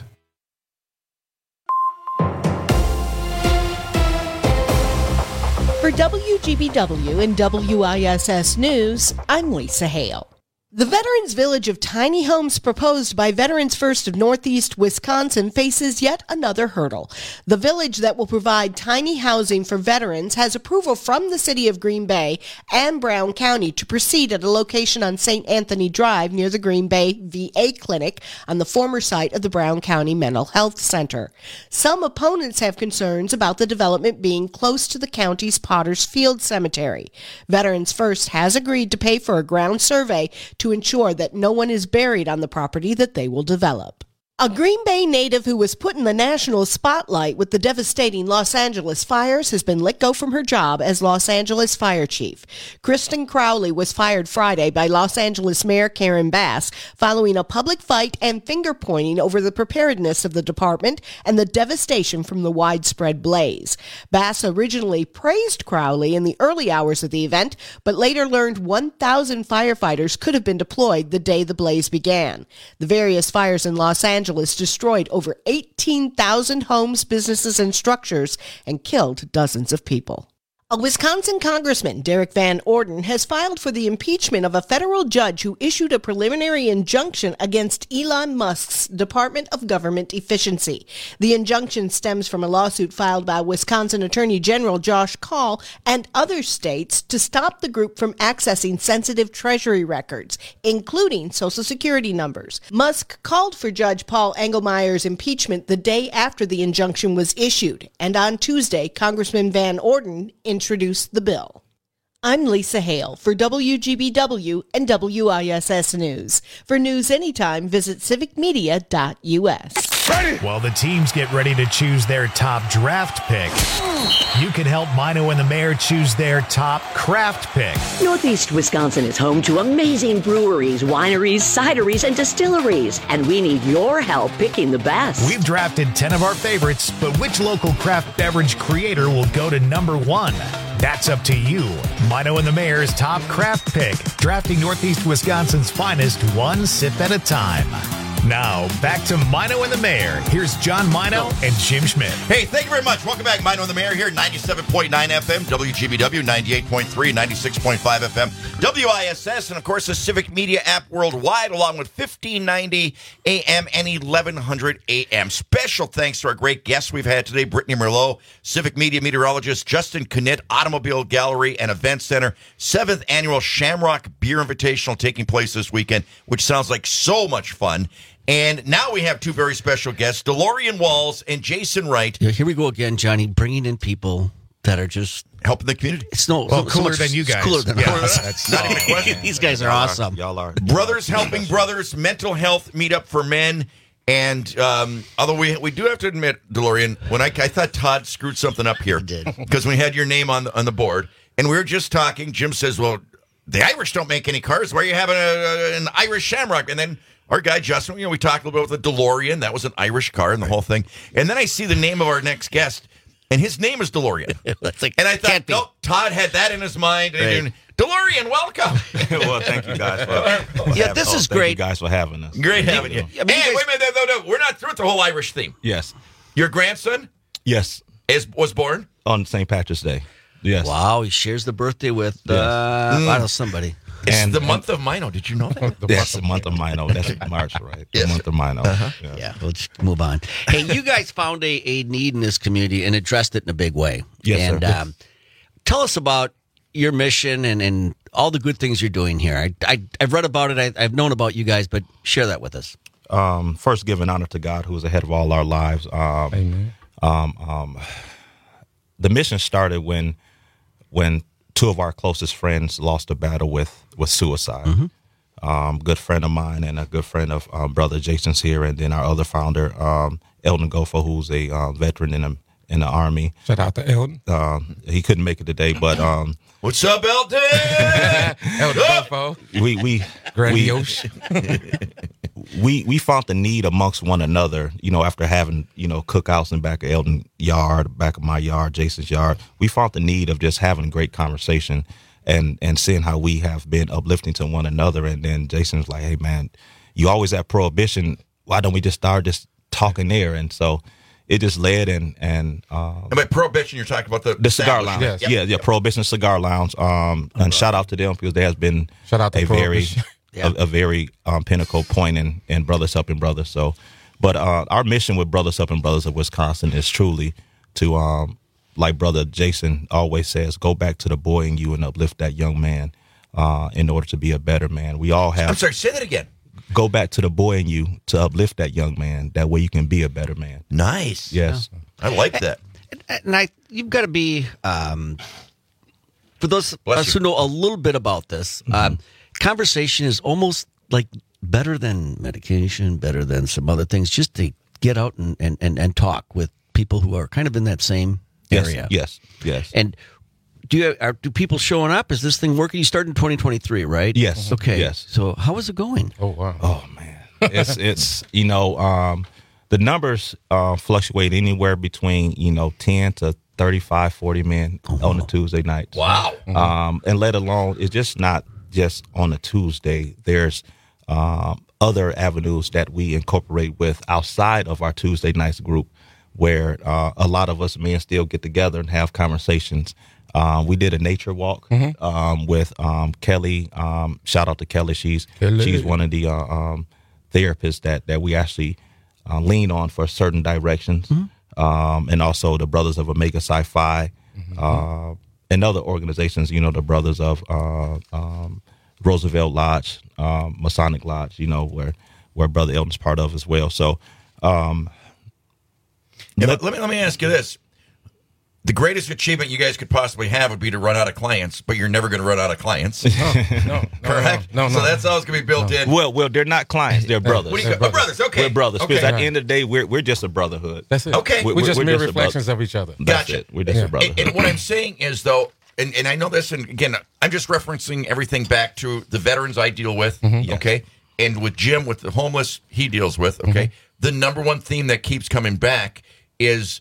For W G B W and W I S S News, I'm Lisa Hale. The Veterans Village of tiny homes proposed by Veterans First of Northeast Wisconsin faces yet another hurdle. The village that will provide tiny housing for veterans has approval from the city of Green Bay and Brown County to proceed at a location on Saint Anthony Drive near the Green Bay V A clinic on the former site of the Brown County Mental Health Center. Some opponents have concerns about the development being close to the county's Potter's Field Cemetery. Veterans First has agreed to pay for a ground survey to to ensure that no one is buried on the property that they will develop. A Green Bay native who was put in the national spotlight with the devastating Los Angeles fires has been let go from her job as Los Angeles fire chief. Kristen Crowley was fired Friday by Los Angeles Mayor Karen Bass following a public fight and finger-pointing over the preparedness of the department and the devastation from the widespread blaze. Bass originally praised Crowley in the early hours of the event, but later learned one thousand firefighters could have been deployed the day the blaze began. The various fires in Los Angeles Angeles destroyed over eighteen thousand homes, businesses, and structures and killed dozens of people. A Wisconsin Congressman, Derek Van Orden, has filed for the impeachment of a federal judge who issued a preliminary injunction against Elon Musk's Department of Government Efficiency. The injunction stems from a lawsuit filed by Wisconsin Attorney General Josh Kaul and other states to stop the group from accessing sensitive Treasury records, including Social Security numbers. Musk called for Judge Paul Engelmeyer's impeachment the day after the injunction was issued, and on Tuesday, Congressman Van Orden introduced the bill. I'm Lisa Hale for W G B W and W I S S News. For news anytime, visit civic media dot U S. While the teams get ready to choose their top draft pick, you can help Mino and the Mayor choose their top craft pick. Northeast Wisconsin is home to amazing breweries, wineries, cideries, and distilleries, and we need your help picking the best. We've drafted ten of our favorites, but which local craft beverage creator will go to number one? That's up to you. Mino and the Mayor's top craft pick, drafting Northeast Wisconsin's finest one sip at a time. Now, back to Mino and the Mayor. Here's John Mino and Jim Schmidt. Hey, thank you very much. Welcome back. Mino and the Mayor here, ninety-seven point nine F M, W G B W, ninety-eight point three, ninety-six point five F M, W I S S, and of course the Civic Media app worldwide, along with fifteen ninety A M and eleven hundred A M. Special thanks to our great guests we've had today, Brittany Merlot, Civic Media meteorologist, Justin Knitt, Automobile Gallery and Event Center, seventh Annual Shamrock Beer Invitational taking place this weekend, which sounds like so much fun. And now we have two very special guests, DeLorean Walls and Jason Wright. Yeah, here we go again, Johnny, bringing in people that are just helping the community. It's no well, so, cooler so much, than you guys. Cooler than yeah, us. That's not even a question. These guys are y'all awesome. Are, y'all are Brothers Helping Brothers Mental Health Meetup for Men. And um, although we we do have to admit, DeLorean, when I, I thought Todd screwed something up here, because we had your name on the, on the board, and we were just talking. Jim says, "Well, the Irish don't make any cars. Why are you having a, a, an Irish Shamrock?" And then our guy Justin, you know, we talked a little bit about the DeLorean. That was an Irish car and the whole thing. And then I see the name of our next guest, and his name is DeLorean. like, and I thought, no, Todd had that in his mind. And right. DeLorean, welcome. Well, thank you guys for Yeah, this oh, is thank great. you guys for having us. Great having you. I mean, hey, you guys- wait a minute, no, no, no, we're not through with the whole Irish theme. Yes. Your grandson Yes. is was born On Saint Patrick's Day. Yes. Wow, he shares the birthday with uh, Yes. I don't know, somebody. It's And- the and- month of Mino. Did you know that? The That's the month of Mino. That's March, right? Yes. The month of Mino. Uh-huh. Yeah. Yeah, we'll just move on. Hey, you guys found a, a need in this community and addressed it in a big way. Yes, and sir. Um, tell us about your mission and, and all the good things you're doing here. I, I, I've read about it. I, I've known about you guys, but share that with us. Um, first, giving honor to God, who is ahead of all our lives. Um, Amen. Um, um, the mission started when when two of our closest friends lost a battle with, with suicide. Mm-hmm. Um, good friend of mine and a good friend of um, brother Jason's here, and then our other founder, um, Eldon Gofo, who's a uh, veteran in the in the Army. Shout out to Eldon. Um, he couldn't make it today, but um, What's up, Eldon? Eldon Gofo. we we Grandiose. we, we we found the need amongst one another, you know, after having, you know, cookouts in back of Eldon yard, back of my yard, Jason's yard. We found the need of just having a great conversation and, and seeing how we have been uplifting to one another. And then Jason's like, hey, man, you always at Prohibition. Why don't we just start just talking there? And so it just led and and uh, and by Prohibition, you're talking about the the cigar lounge, yes. yeah, yeah, Prohibition Cigar Lounge. Um, and shout out to them because there has been shout out to a very yeah. a, a very um, pinnacle point in, in Brothers Helping Brothers. So, but uh, our mission with Brothers Helping Brothers of Wisconsin is truly to, um, like Brother Jason always says, go back to the boy in you and uplift that young man uh, in order to be a better man. We all have. I'm sorry, say that again. Go back to the boy in you to uplift that young man. That way you can be a better man. Nice. Yes. Yeah. I like that. And, and I, you've got to be, um, for those of us who know a little bit about this, mm-hmm. um, conversation is almost like better than medication, better than some other things, just to get out and, and, and, and talk with people who are kind of in that same yes, area. Yes, yes. And do you are do people showing up? Is this thing working? You started in twenty twenty-three, right? Yes. Okay. Yes. So how is it going? Oh wow. Oh man, it's it's you know um, the numbers uh, fluctuate anywhere between you know ten to thirty-five, forty men oh, on a Tuesday night. Wow. Um, and let alone it's just not just on a Tuesday. There's um, other avenues that we incorporate with outside of our Tuesday nights group, where uh, a lot of us men still get together and have conversations. Um, we did a nature walk mm-hmm. um, with um, Kelly. Um, shout out to Kelly. She's Kelly. she's one of the uh, um, therapists that, that we actually uh, lean on for certain directions. Mm-hmm. Um, and also the Brothers of Omega Sci-Fi mm-hmm. uh, and other organizations, you know, the Brothers of uh, um, Roosevelt Lodge, um, Masonic Lodge, you know, where, where Brother Elton's part of as well. So um, yeah, let, let, me, let me ask you this. The greatest achievement you guys could possibly have would be to run out of clients, but you're never going to run out of clients. No, no, correct. No, no, so no. that's always going to be built no. in. Well, well, they're not clients; they're brothers. What do you go? Oh, brothers. Okay, we're brothers. Because okay. at the end of the day, we're we're just a brotherhood. That's it. Okay, we're, we're just we're mere just reflections of each other. That's gotcha. it. We're just yeah. a brotherhood. And, and what I'm saying is, though, and, and I know this, and again, I'm just referencing everything back to the veterans I deal with. Mm-hmm. Okay, and with Jim, with the homeless he deals with. Okay, mm-hmm. the number one theme that keeps coming back is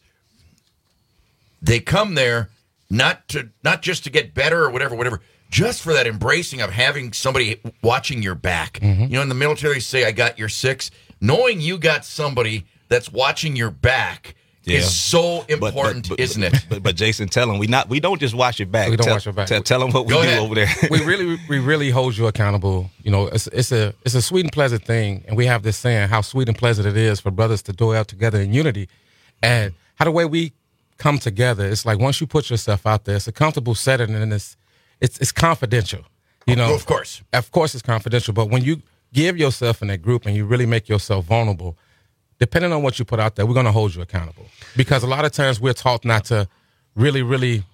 they come there. Not to not just to get better or whatever, whatever, just for that embracing of having somebody watching your back. Mm-hmm. You know, in the military, they say, I got your six. Knowing you got somebody that's watching your back yeah. is so important, but, but, isn't it? But, but Jason, tell them we not we don't just watch your back. We don't tell, watch your back. Tell, tell them what we Go do ahead. over there. we really we really hold you accountable. You know, it's it's a it's a sweet and pleasant thing, and we have this saying how sweet and pleasant it is for brothers to dwell together in unity, and how the way we come together. It's like once you put yourself out there, it's a comfortable setting, and it's it's it's confidential. You know, oh, of course, of course, it's confidential. But when you give yourself in that group and you really make yourself vulnerable, depending on what you put out there, we're going to hold you accountable. Because a lot of times we're taught not to really, really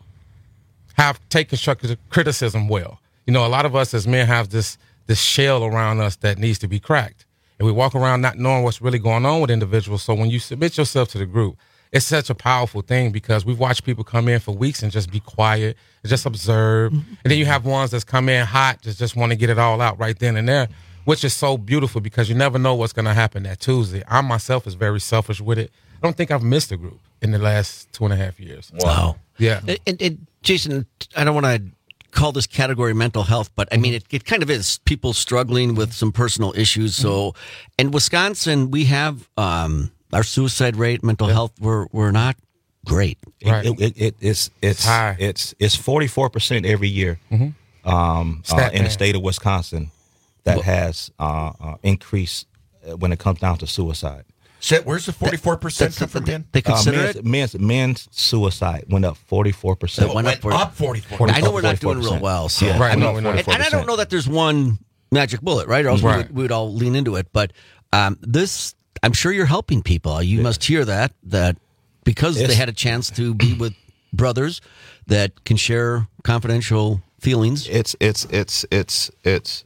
have take constructive criticism well. You know, a lot of us as men have this this shell around us that needs to be cracked, and we walk around not knowing what's really going on with individuals. So when you submit yourself to the group, it's such a powerful thing because we've watched people come in for weeks and just be quiet, and just observe. Mm-hmm. And then you have ones that's come in hot, just, just want to get it all out right then and there, which is so beautiful because you never know what's going to happen that Tuesday. I myself is very selfish with it. I don't think I've missed a group in the last two and a half years. Wow. Yeah. And, and, and Jason, I don't want to call this category mental health, but I mean, it, it kind of is people struggling with some personal issues. So in Wisconsin, we have... Um, our suicide rate, mental yeah. health, we're we're not great. Right. It, it, it, it's it's high. It's it's forty four percent every year mm-hmm. um, uh, in the state of Wisconsin that well, has uh, uh, increased when it comes down to suicide. So where's the forty four percent come from? Then they consider uh, men's, it. Men's, men's suicide went up forty four percent. It went, went up forty four. I know we're not doing real well. So yeah, right. No, and, and I don't know that there's one magic bullet, right? Or else right. we, would, we would all lean into it. But um, this. I'm sure you're helping people. You yeah. must hear that, that because yes. they had a chance to be with brothers that can share confidential feelings. It's it's it's it's it's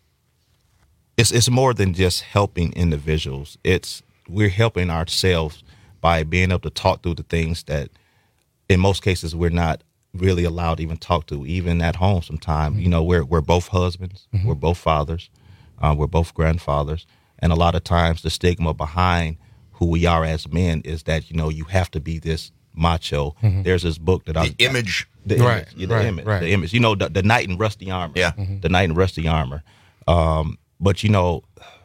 it's it's more than just helping individuals. It's we're helping ourselves by being able to talk through the things that in most cases we're not really allowed to even talk to, even at home sometimes. Mm-hmm. You know, we're we're both husbands, mm-hmm. we're both fathers, uh, we're both grandfathers. And a lot of times the stigma behind who we are as men is that, you know, you have to be this macho. Mhm. There's this book that The I image. the Right, image, yeah, the right, image, right. the image. You know, the, the knight in rusty armor. Yeah. The knight in rusty armor. Um, but you know,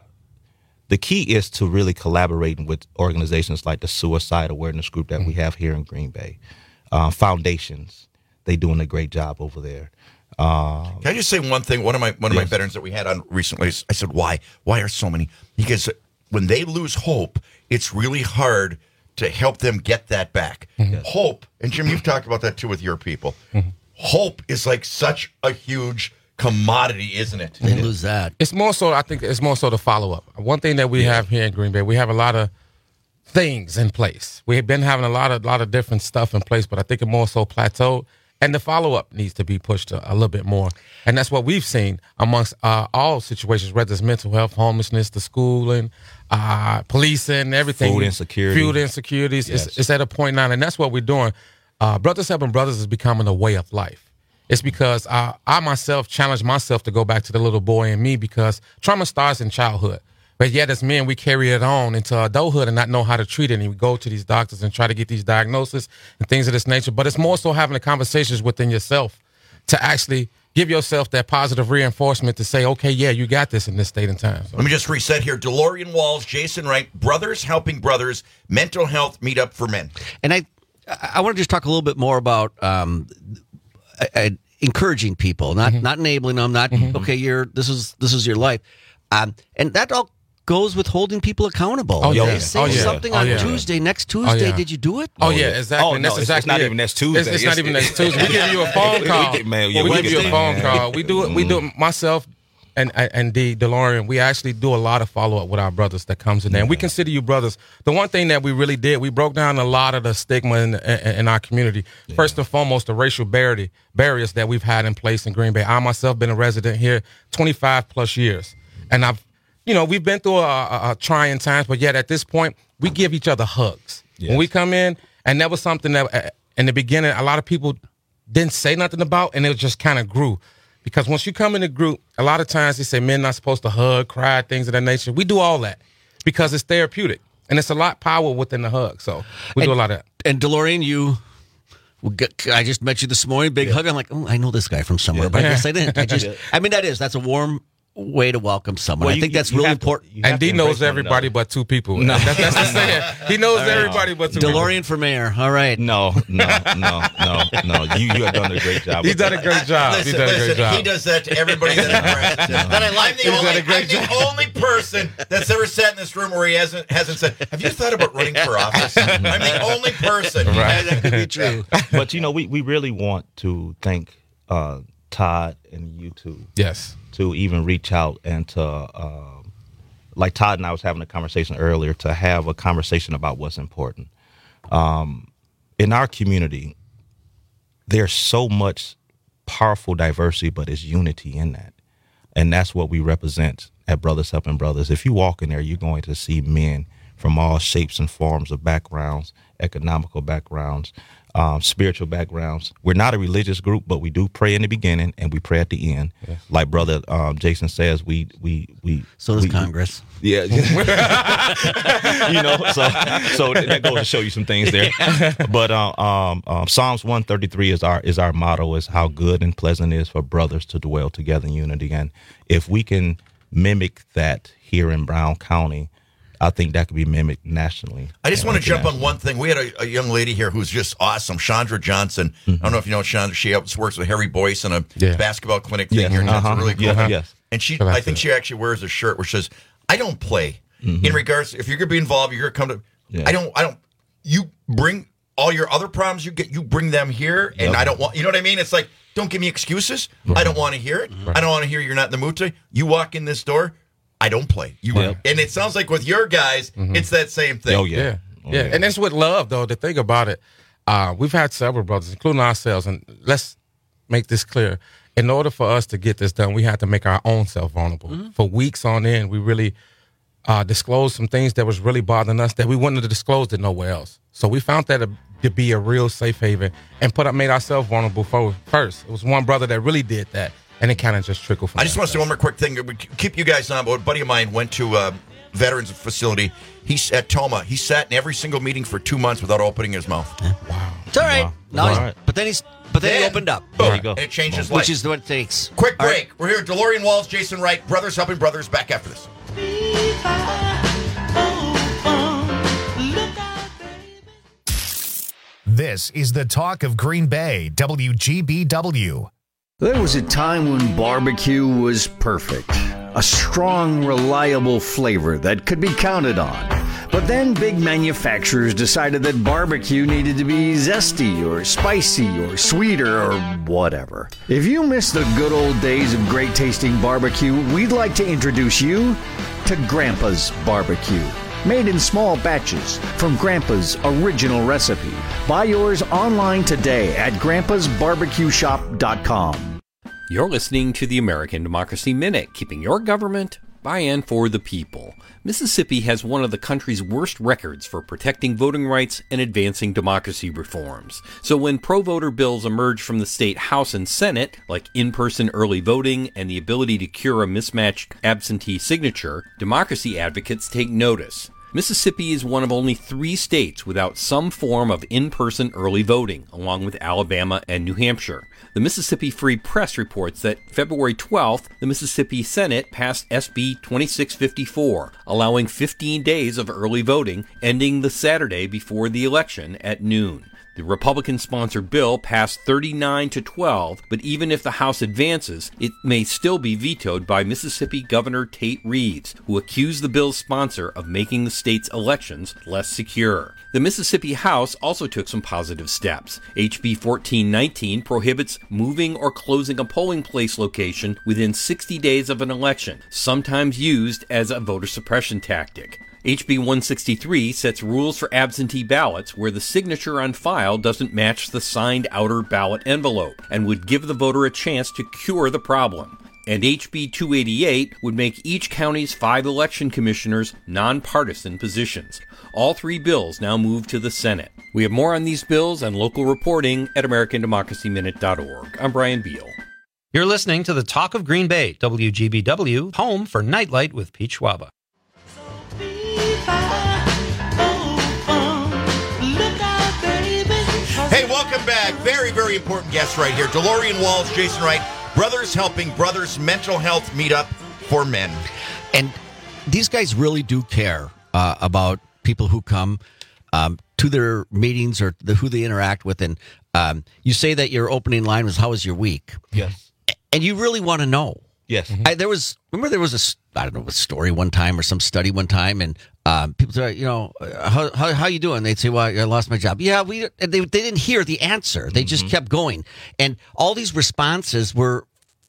the key is to really collaborating with organizations like the Suicide Awareness Group that we have here in Green Bay, uh, foundations. They doing a great job over there. Um, Can I just say one thing? One of my one of my Yes. veterans that we had on recently, I said, "Why? Why are so many?" Because when they lose hope, it's really hard to help them get that back. Hope, and Jim, you've talked about that too with your people. Hope is like such a huge commodity, isn't it? They lose that. It's more so, I think it's more so the follow up. One thing that we have here in Green Bay, we have a lot of things in place. We've been having a lot of lot of different stuff in place, but I think it more so plateaued. And the follow up needs to be pushed a, a little bit more. And that's what we've seen amongst uh, all situations, whether it's mental health, homelessness, the schooling, uh, policing, everything. Food insecurity. Food insecurities. Yes. It's, it's at a point now, and that's what we're doing. Uh, Brothers Helping Brothers is becoming a way of life. It's because I, I myself challenge myself to go back to the little boy in me, because trauma starts in childhood. But yet as men, we carry it on into adulthood and not know how to treat it. And we go to these doctors and try to get these diagnoses and things of this nature. But it's more so having the conversations within yourself to actually give yourself that positive reinforcement to say, okay, yeah, you got this in this state and time. So. Let me just reset here. DeLorean Walls, Jason Wright, Brothers Helping Brothers, mental health meetup for men. And I, I want to just talk a little bit more about um, uh, uh, encouraging people, not not enabling them, not okay. You're this is this is your life, um, and that all goes with holding people accountable. Oh, If yeah. they say Oh, yeah. something Oh, on yeah. Tuesday, next Oh, Tuesday, yeah. did you do it? Oh, yeah, exactly. Oh, And no, that's it's- it's exactly not it. even next Tuesday. It's, it's It's- not even next Tuesday. We give you a phone We call. get- man, Well, yeah, we, we give get you a that, phone man. call. We do it. We do it. Myself and and D DeLorean. We actually do a lot of follow up with our brothers that comes in there, and we consider you brothers. The one thing that we really did, we broke down a lot of the stigma in in, in our community. First and foremost, the racial barrier barriers that we've had in place in Green Bay. I myself been a resident here twenty-five plus years, and I've. You know, we've been through a, a, a trying times, but yet at this point, we give each other hugs. Yes. When we come in, and that was something that uh, in the beginning, a lot of people didn't say nothing about, and it just kind of grew. Because once you come in a group, a lot of times they say men not supposed to hug, cry, things of that nature. We do all that because it's therapeutic, and it's a lot power within the hug. So we and, do a lot of that. And DeLorean, you, I just met you this morning, big hug. I'm like, oh, I know this guy from somewhere, but I guess I didn't. I just, I mean, that is that's a warm way to welcome someone. Well, I you- think that's you really have to- important. you have And to D embrace knows one everybody another. but two people. No. That's, that's the saying. He knows All right. everybody but two people. DeLorean for mayor. All right. No, no, no, no, no. You you have done a great job. He's with done a that. great job. Listen, He's done a listen, great job. he does that to everybody that interacts. That I like. I'm the, He's only, done a great I'm the only person that's ever sat in this room where he hasn't hasn't said, "Have you thought about running for office?" I'm the only person. Right. That could be true. But you know, we, we really want to thank uh, Todd and you two. Yes. To even reach out and to, uh, like Todd and I was having a conversation earlier, to have a conversation about what's important. Um, in our community, there's so much powerful diversity, but it's unity in that. And that's what we represent at Brothers Helping Brothers. If you walk in there, you're going to see men from all shapes and forms of backgrounds, economical backgrounds, um, spiritual backgrounds. We're not a religious group, but we do pray in the beginning and we pray at the end. Yes. Like Brother um, Jason says, we we we. So does we, Congress. Yeah, you know, so so that goes to show you some things there. But uh, um, um, Psalms one thirty-three is our is our motto: is how good and pleasant it is for brothers to dwell together in unity. And if we can mimic that here in Brown County, I think that could be mimicked nationally. I just want to jump on internationally. one thing. We had a, a young lady here who's just awesome, Chandra Johnson. I don't know if you know Chandra. She helps works with Harry Boyce on a Yeah. basketball clinic thing Yeah. here. And Uh-huh. That's really cool. Yeah, yes. And she, Go back I to think it. she actually wears a shirt which says, "I don't play." In regards, if you're going to be involved, you're going to come to. Yeah. I don't. I don't. You bring all your other problems. You get. You bring them here, and Yep. I don't want. You know what I mean? It's like, don't give me excuses. I don't want to hear it. I don't want to hear you're not in the mood to. You walk in this door. I don't play. You Yep. and it sounds like with your guys, it's that same thing. Oh, yeah. Yeah, Oh, yeah, yeah. and it's with love though. The thing about it, uh, we've had several brothers, including ourselves, and let's make this clear. In order for us to get this done, we had to make our own self vulnerable. For weeks on end, we really uh, disclosed some things that was really bothering us that we wouldn't have disclosed it nowhere else. So we found that to, to be a real safe haven and put up, made ourselves vulnerable for, first. It was one brother that really did that, and it kind of just trickled from I just there. want to say one more quick thing. We keep you guys on, but a buddy of mine went to uh, veterans facility. He's at Toma. He sat in every single meeting for two months without opening his mouth. Wow. It's all right. Wow. Now All he's, right. But then he's but then, Then, he opened up. boom, There you go. and it changed his life. Which is what it takes. Quick All break. right. We're here. DeLorean Walls, Jason Wright, Brothers Helping Brothers. Back after this. This is the talk of Green Bay, W G B W. There was a time when barbecue was perfect. A strong, reliable flavor that could be counted on. But then big manufacturers decided that barbecue needed to be zesty or spicy or sweeter or whatever. If you miss the good old days of great tasting barbecue, we'd like to introduce you to Grandpa's Barbecue. Made in small batches from Grandpa's original recipe. Buy yours online today at grandpas barbecue shop dot com. You're listening to the American Democracy Minute, keeping your government by and for the people. Mississippi has one of the country's worst records for protecting voting rights and advancing democracy reforms. So when pro-voter bills emerge from the state House and Senate, like in-person early voting and the ability to cure a mismatched absentee signature, democracy advocates take notice. Mississippi is one of only three states without some form of in-person early voting, along with Alabama and New Hampshire. The Mississippi Free Press reports that February twelfth, the Mississippi Senate passed S B twenty-six fifty-four, allowing fifteen days of early voting, ending the Saturday before the election at noon. The Republican-sponsored bill passed thirty-nine to twelve, but even if the House advances, it may still be vetoed by Mississippi Governor Tate Reeves, who accused the bill's sponsor of making the state's elections less secure. The Mississippi House also took some positive steps. H B fourteen nineteen prohibits moving or closing a polling place location within sixty days of an election, sometimes used as a voter suppression tactic. H B one sixty-three sets rules for absentee ballots where the signature on file doesn't match the signed outer ballot envelope and would give the voter a chance to cure the problem. And H B two eighty-eight would make each county's five election commissioners nonpartisan positions. All three bills now move to the Senate. We have more on these bills and local reporting at american democracy minute dot org. I'm Brian Beal. You're listening to the Talk of Green Bay, W G B W, home for Nightlight with Pete Schwaba. Hey, welcome back. Very, very important guest right here. DeLorean Walls, Jason Wright, Brothers Helping Brothers mental health meetup for men. And these guys really do care uh, about people who come um, to their meetings or the, who they interact with. And um, you say that your opening line was, "How was your week?" Yes. And you really want to know. Yes. I, there was, remember there was a, I don't know, a story one time or some study one time, and um, people say, you know, how, how how you doing? They'd say, well, I lost my job. Yeah, we. They they didn't hear the answer. They just mm-hmm. kept going, and all these responses were,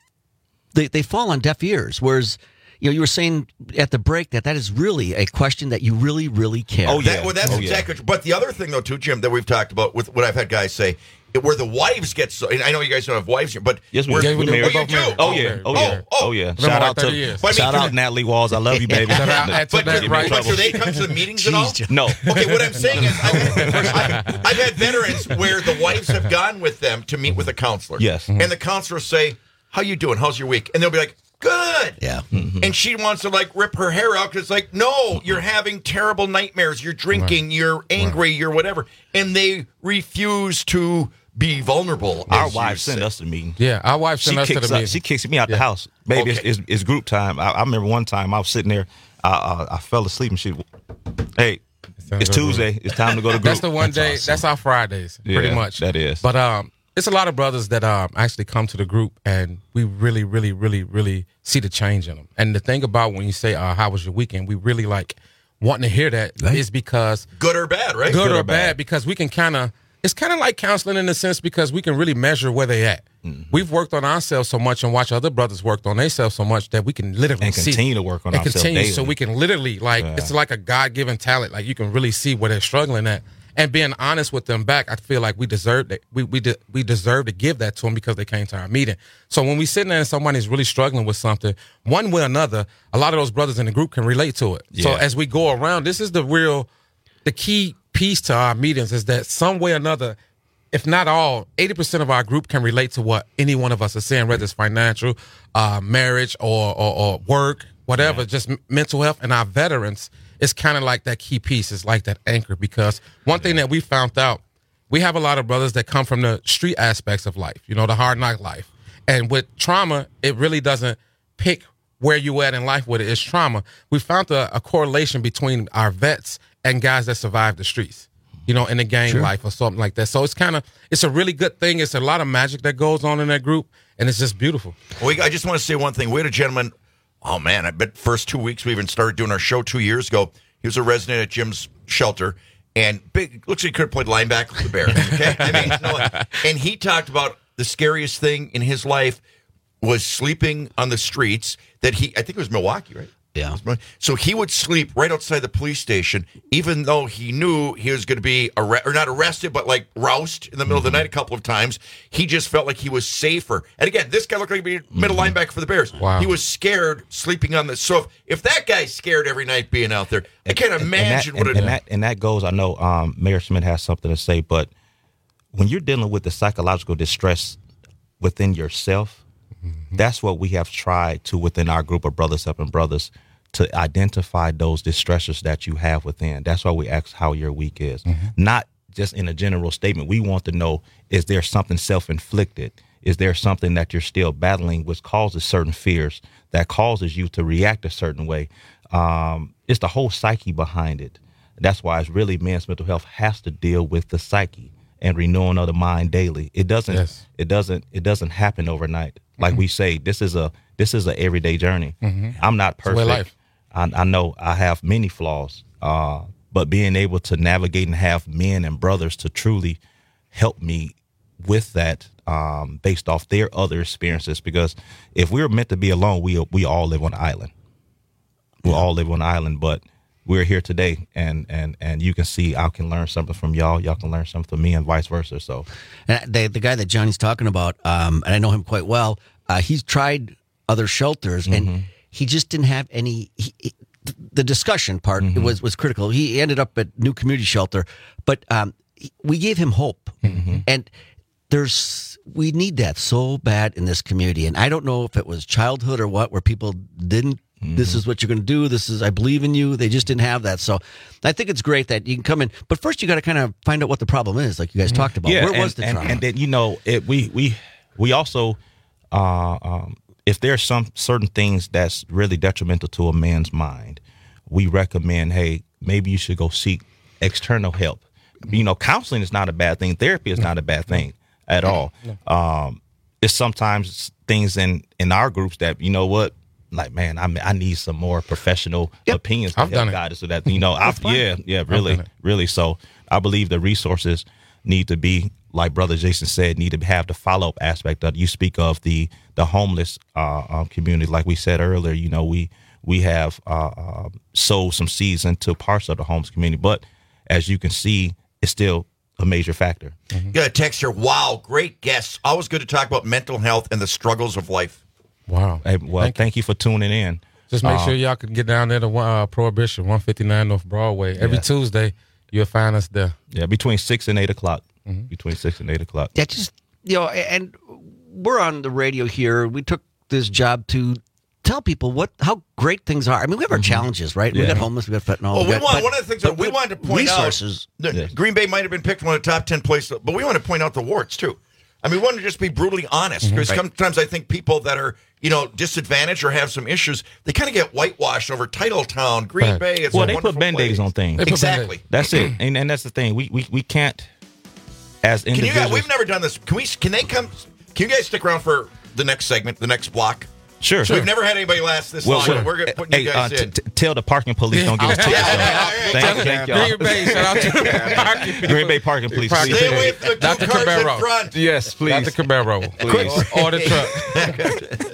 they they fall on deaf ears. Whereas, you know, you were saying at the break that that is really a question that you really, really care. Oh yeah, that, well, that's oh, exactly. Yeah. But the other thing though, too, Jim, that we've talked about with what I've had guys say. Where the wives get so, and I know you guys don't have wives here, but yes, we, where, we do. Oh, you do. Oh yeah, oh yeah, oh, oh yeah. Shout out to but shout I mean, out Natalie Walls. I love you, baby. but, but, right. but do they come to the meetings at all? No. Okay, what I'm saying is, I've, I've, I've had veterans where the wives have gone with them to meet with a counselor. Yes, and the counselor say, "How you doing? How's your week?" And they'll be like, "Good." Yeah. Mm-hmm. And she wants to like rip her hair out because it's like, no, you're having terrible nightmares. You're drinking. Right. You're angry. Right. You're whatever. And they refuse to be vulnerable. Our wife sent us to the meeting. Yeah, our wife sent us to the meeting. She kicks me out yeah. the house. Baby, okay. it's, it's, it's group time. I, I remember one time I was sitting there. I, uh, I fell asleep and she, hey, it's Tuesday. It's time to go to group. That's the one that's day. Awesome. That's our Fridays, pretty yeah, much. That is. But um, it's a lot of brothers that um actually come to the group, and we really, really, really, really see the change in them. And the thing about when you say, uh, "How was your weekend?" we really like wanting to hear that right. is because good or bad, right? Good, good or, or bad, bad, because we can kind of. It's kind of like counseling in a sense because we can really measure where they at. Mm-hmm. We've worked on ourselves so much and watched other brothers work on themselves so much that we can literally and see. continue to work on and ourselves continue daily. So we can literally, like, yeah. it's like a God-given talent. Like, you can really see where they're struggling at. And being honest with them back, I feel like we deserve that. We we de- we deserve to give that to them because they came to our meeting. So when we sit there and somebody's really struggling with something, one way or another, a lot of those brothers in the group can relate to it. Yeah. So as we go around, this is the real, the key piece to our meetings is that some way or another, if not all, eighty percent of our group can relate to what any one of us is saying, whether it's financial, uh, marriage, or, or, or work, whatever, just m- mental health, and our veterans, it's kind of like that key piece. It's like that anchor, because one thing that we found out, we have a lot of brothers that come from the street aspects of life, you know, the hard knock life. And with trauma, it really doesn't pick where you at in life with it. It's trauma. We found a, a correlation between our vets and guys that survived the streets, you know, in the gang Sure. life or something like that. So it's kind of, it's a really good thing. It's a lot of magic that goes on in that group, and it's just beautiful. We, I just want to say one thing. We had a gentleman, oh man, I bet first two weeks we even started doing our show two years ago. He was a resident at Jim's shelter, and big, looks like he could have played linebacker for the Bears. Okay, I mean, no, and he talked about the scariest thing in his life was sleeping on the streets. That he, I think it was Milwaukee, right? Yeah. So he would sleep right outside the police station, even though he knew he was going to be arre- or not arrested, but like roused in the middle mm-hmm. of the night a couple of times. He just felt like he was safer. And again, this guy looked like he'd be middle mm-hmm. linebacker for the Bears. Wow. He was scared sleeping on the. So if, if that guy's scared every night being out there, I can't imagine and that, what and, it and that and that goes. I know um, Mayor Smith has something to say, but when you're dealing with the psychological distress within yourself, mm-hmm. that's what we have tried to within our group of brothers helping brothers. To identify those distressors that you have within. That's why we ask how your week is. Mm-hmm. Not just in a general statement. We want to know, is there something self-inflicted? Is there something that you're still battling which causes certain fears, that causes you to react a certain way? Um, it's the whole psyche behind it. That's why it's really men's mental health has to deal with the psyche and renewing of the mind daily. It doesn't yes. it doesn't it doesn't happen overnight. Like mm-hmm. we say, this is a this is an everyday journey. Mm-hmm. I'm not perfect. Life. I, I know I have many flaws, uh, but being able to navigate and have men and brothers to truly help me with that um, based off their other experiences. Because if we were meant to be alone, we we all live on an island. We yeah. all live on an island, but we're here today, and, and, and you can see I can learn something from y'all. Y'all can learn something from me, and vice versa. So, and the the guy that Johnny's talking about, um, and I know him quite well. Uh, he's tried other shelters, and mm-hmm. he just didn't have any. He, he, the discussion part mm-hmm. was was critical. He ended up at New Community Shelter, but um, he, we gave him hope, mm-hmm. and there's we need that so bad in this community. And I don't know if it was childhood or what, where people didn't. Mm-hmm. This is what you're going to do. This is, I believe in you. They just didn't have that. So I think it's great that you can come in. But first, you got to kind of find out what the problem is, like you guys talked about. Yeah, Where and, was the and, trauma? and then, you know, it, we, we, we also, uh, um, if there's some certain things that's really detrimental to a man's mind, we recommend, hey, maybe you should go seek external help. You know, counseling is not a bad thing. Therapy is not a bad thing at all. Um, it's sometimes things in, in our groups that, you know what, like, man, I I need some more professional yep. opinions to I've help done it. guide us so that, you know, I've, yeah, yeah, really, really. So I believe the resources need to be, like Brother Jason said, need to have the follow-up aspect that you speak of, the the homeless uh, um, community. Like we said earlier, you know, we we have uh, uh, sowed some seeds into parts of the homeless community. But as you can see, it's still a major factor. Mm-hmm. Got a text here. Wow, great guests. Always good to talk about mental health and the struggles of life. Wow. Hey, well, thank, thank you. you for tuning in. Just make uh, sure y'all can get down there to uh, Prohibition, one fifty-nine North Broadway. Every yeah. Tuesday, you'll find us there. Yeah, between six and eight o'clock. Mm-hmm. Between six and eight o'clock. Yeah, just, you know, and we're on the radio here. We took this job to tell people what how great things are. I mean, we have our mm-hmm. challenges, right? Yeah. We got homeless, we got fentanyl. Well, we, we got, want, but, one of the things that we wanted to point resources, out, yes. Green Bay might have been picked one of the top ten places, but we want to point out the warts, too. I mean, we want to just be brutally honest, because mm-hmm. right. sometimes I think people that are, you know, disadvantaged or have some issues, they kind of get whitewashed over Titletown, Green right. Bay. It's well, a they put Band-Aids on things. Exactly. That's it. And, and that's the thing. We we, we can't, as individuals. Can you guys, we've never done this. Can we? Can they come? Can you guys stick around for the next segment, the next block? Sure. So we've never had anybody last this well, long. Well, we're putting hey, you guys uh, in. T- t- tell the parking police don't give us tickets. yeah, yeah, yeah, thank, yeah. thank y'all. Green Bay, shout out to the parking people. Green Bay parking police. Stay please. away from the two Doctor cars Cabero. in front. Yes, please. Doctor Cabero, please. Or the truck.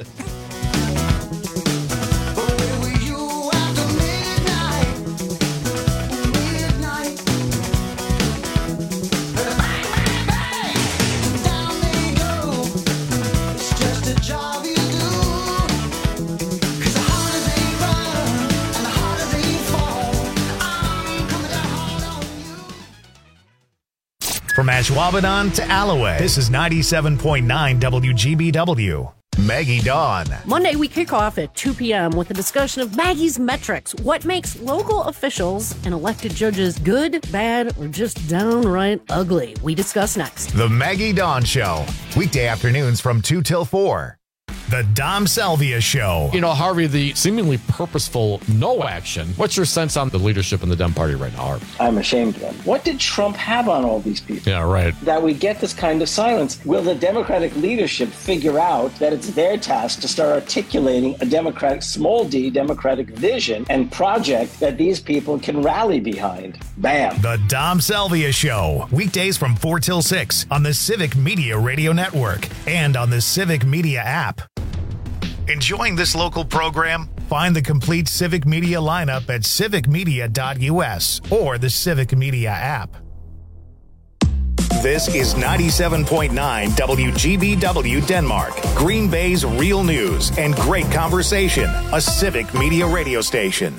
From Ashwaubenon to Alloway, this is ninety-seven point nine W G B W. Maggie Dawn. Monday, we kick off at two p.m. with a discussion of Maggie's metrics. What makes local officials and elected judges good, bad, or just downright ugly? We discuss next. The Maggie Dawn Show. Weekday afternoons from two till four. The Dom Salvia Show. You know, Harvey, the seemingly purposeful no action. What's your sense on the leadership in the Dem Party right now, Harvey? I'm ashamed of them. What did Trump have on all these people? Yeah, right. That we get this kind of silence. Will the Democratic leadership figure out that it's their task to start articulating a Democratic, small d, Democratic vision and project that these people can rally behind? Bam. The Dom Salvia Show. Weekdays from four till six on the Civic Media Radio Network and on the Civic Media app. Enjoying this local program? Find the complete Civic Media lineup at civic media dot u s or the Civic Media app. This is ninety-seven point nine W G B W Denmark, Green Bay's real news and great conversation, a Civic Media radio station.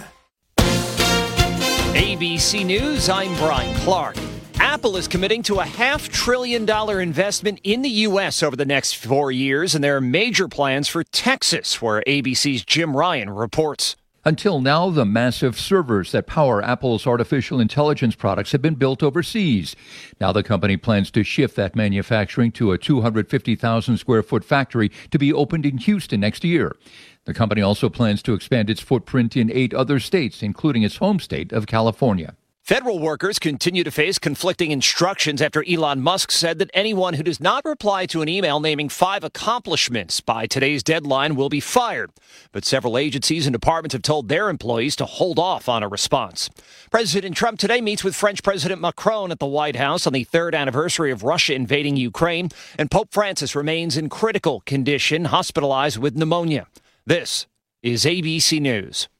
A B C News, I'm Brian Clark. Apple is committing to a half trillion dollar investment in the U S over the next four years, and there are major plans for Texas, where A B C's Jim Ryan reports. Until now, the massive servers that power Apple's artificial intelligence products have been built overseas. Now the company plans to shift that manufacturing to a two hundred fifty thousand square foot factory to be opened in Houston next year. The company also plans to expand its footprint in eight other states, including its home state of California. Federal workers continue to face conflicting instructions after Elon Musk said that anyone who does not reply to an email naming five accomplishments by today's deadline will be fired. But several agencies and departments have told their employees to hold off on a response. President Trump today meets with French President Macron at the White House on the third anniversary of Russia invading Ukraine, and Pope Francis remains in critical condition, hospitalized with pneumonia. This is A B C News.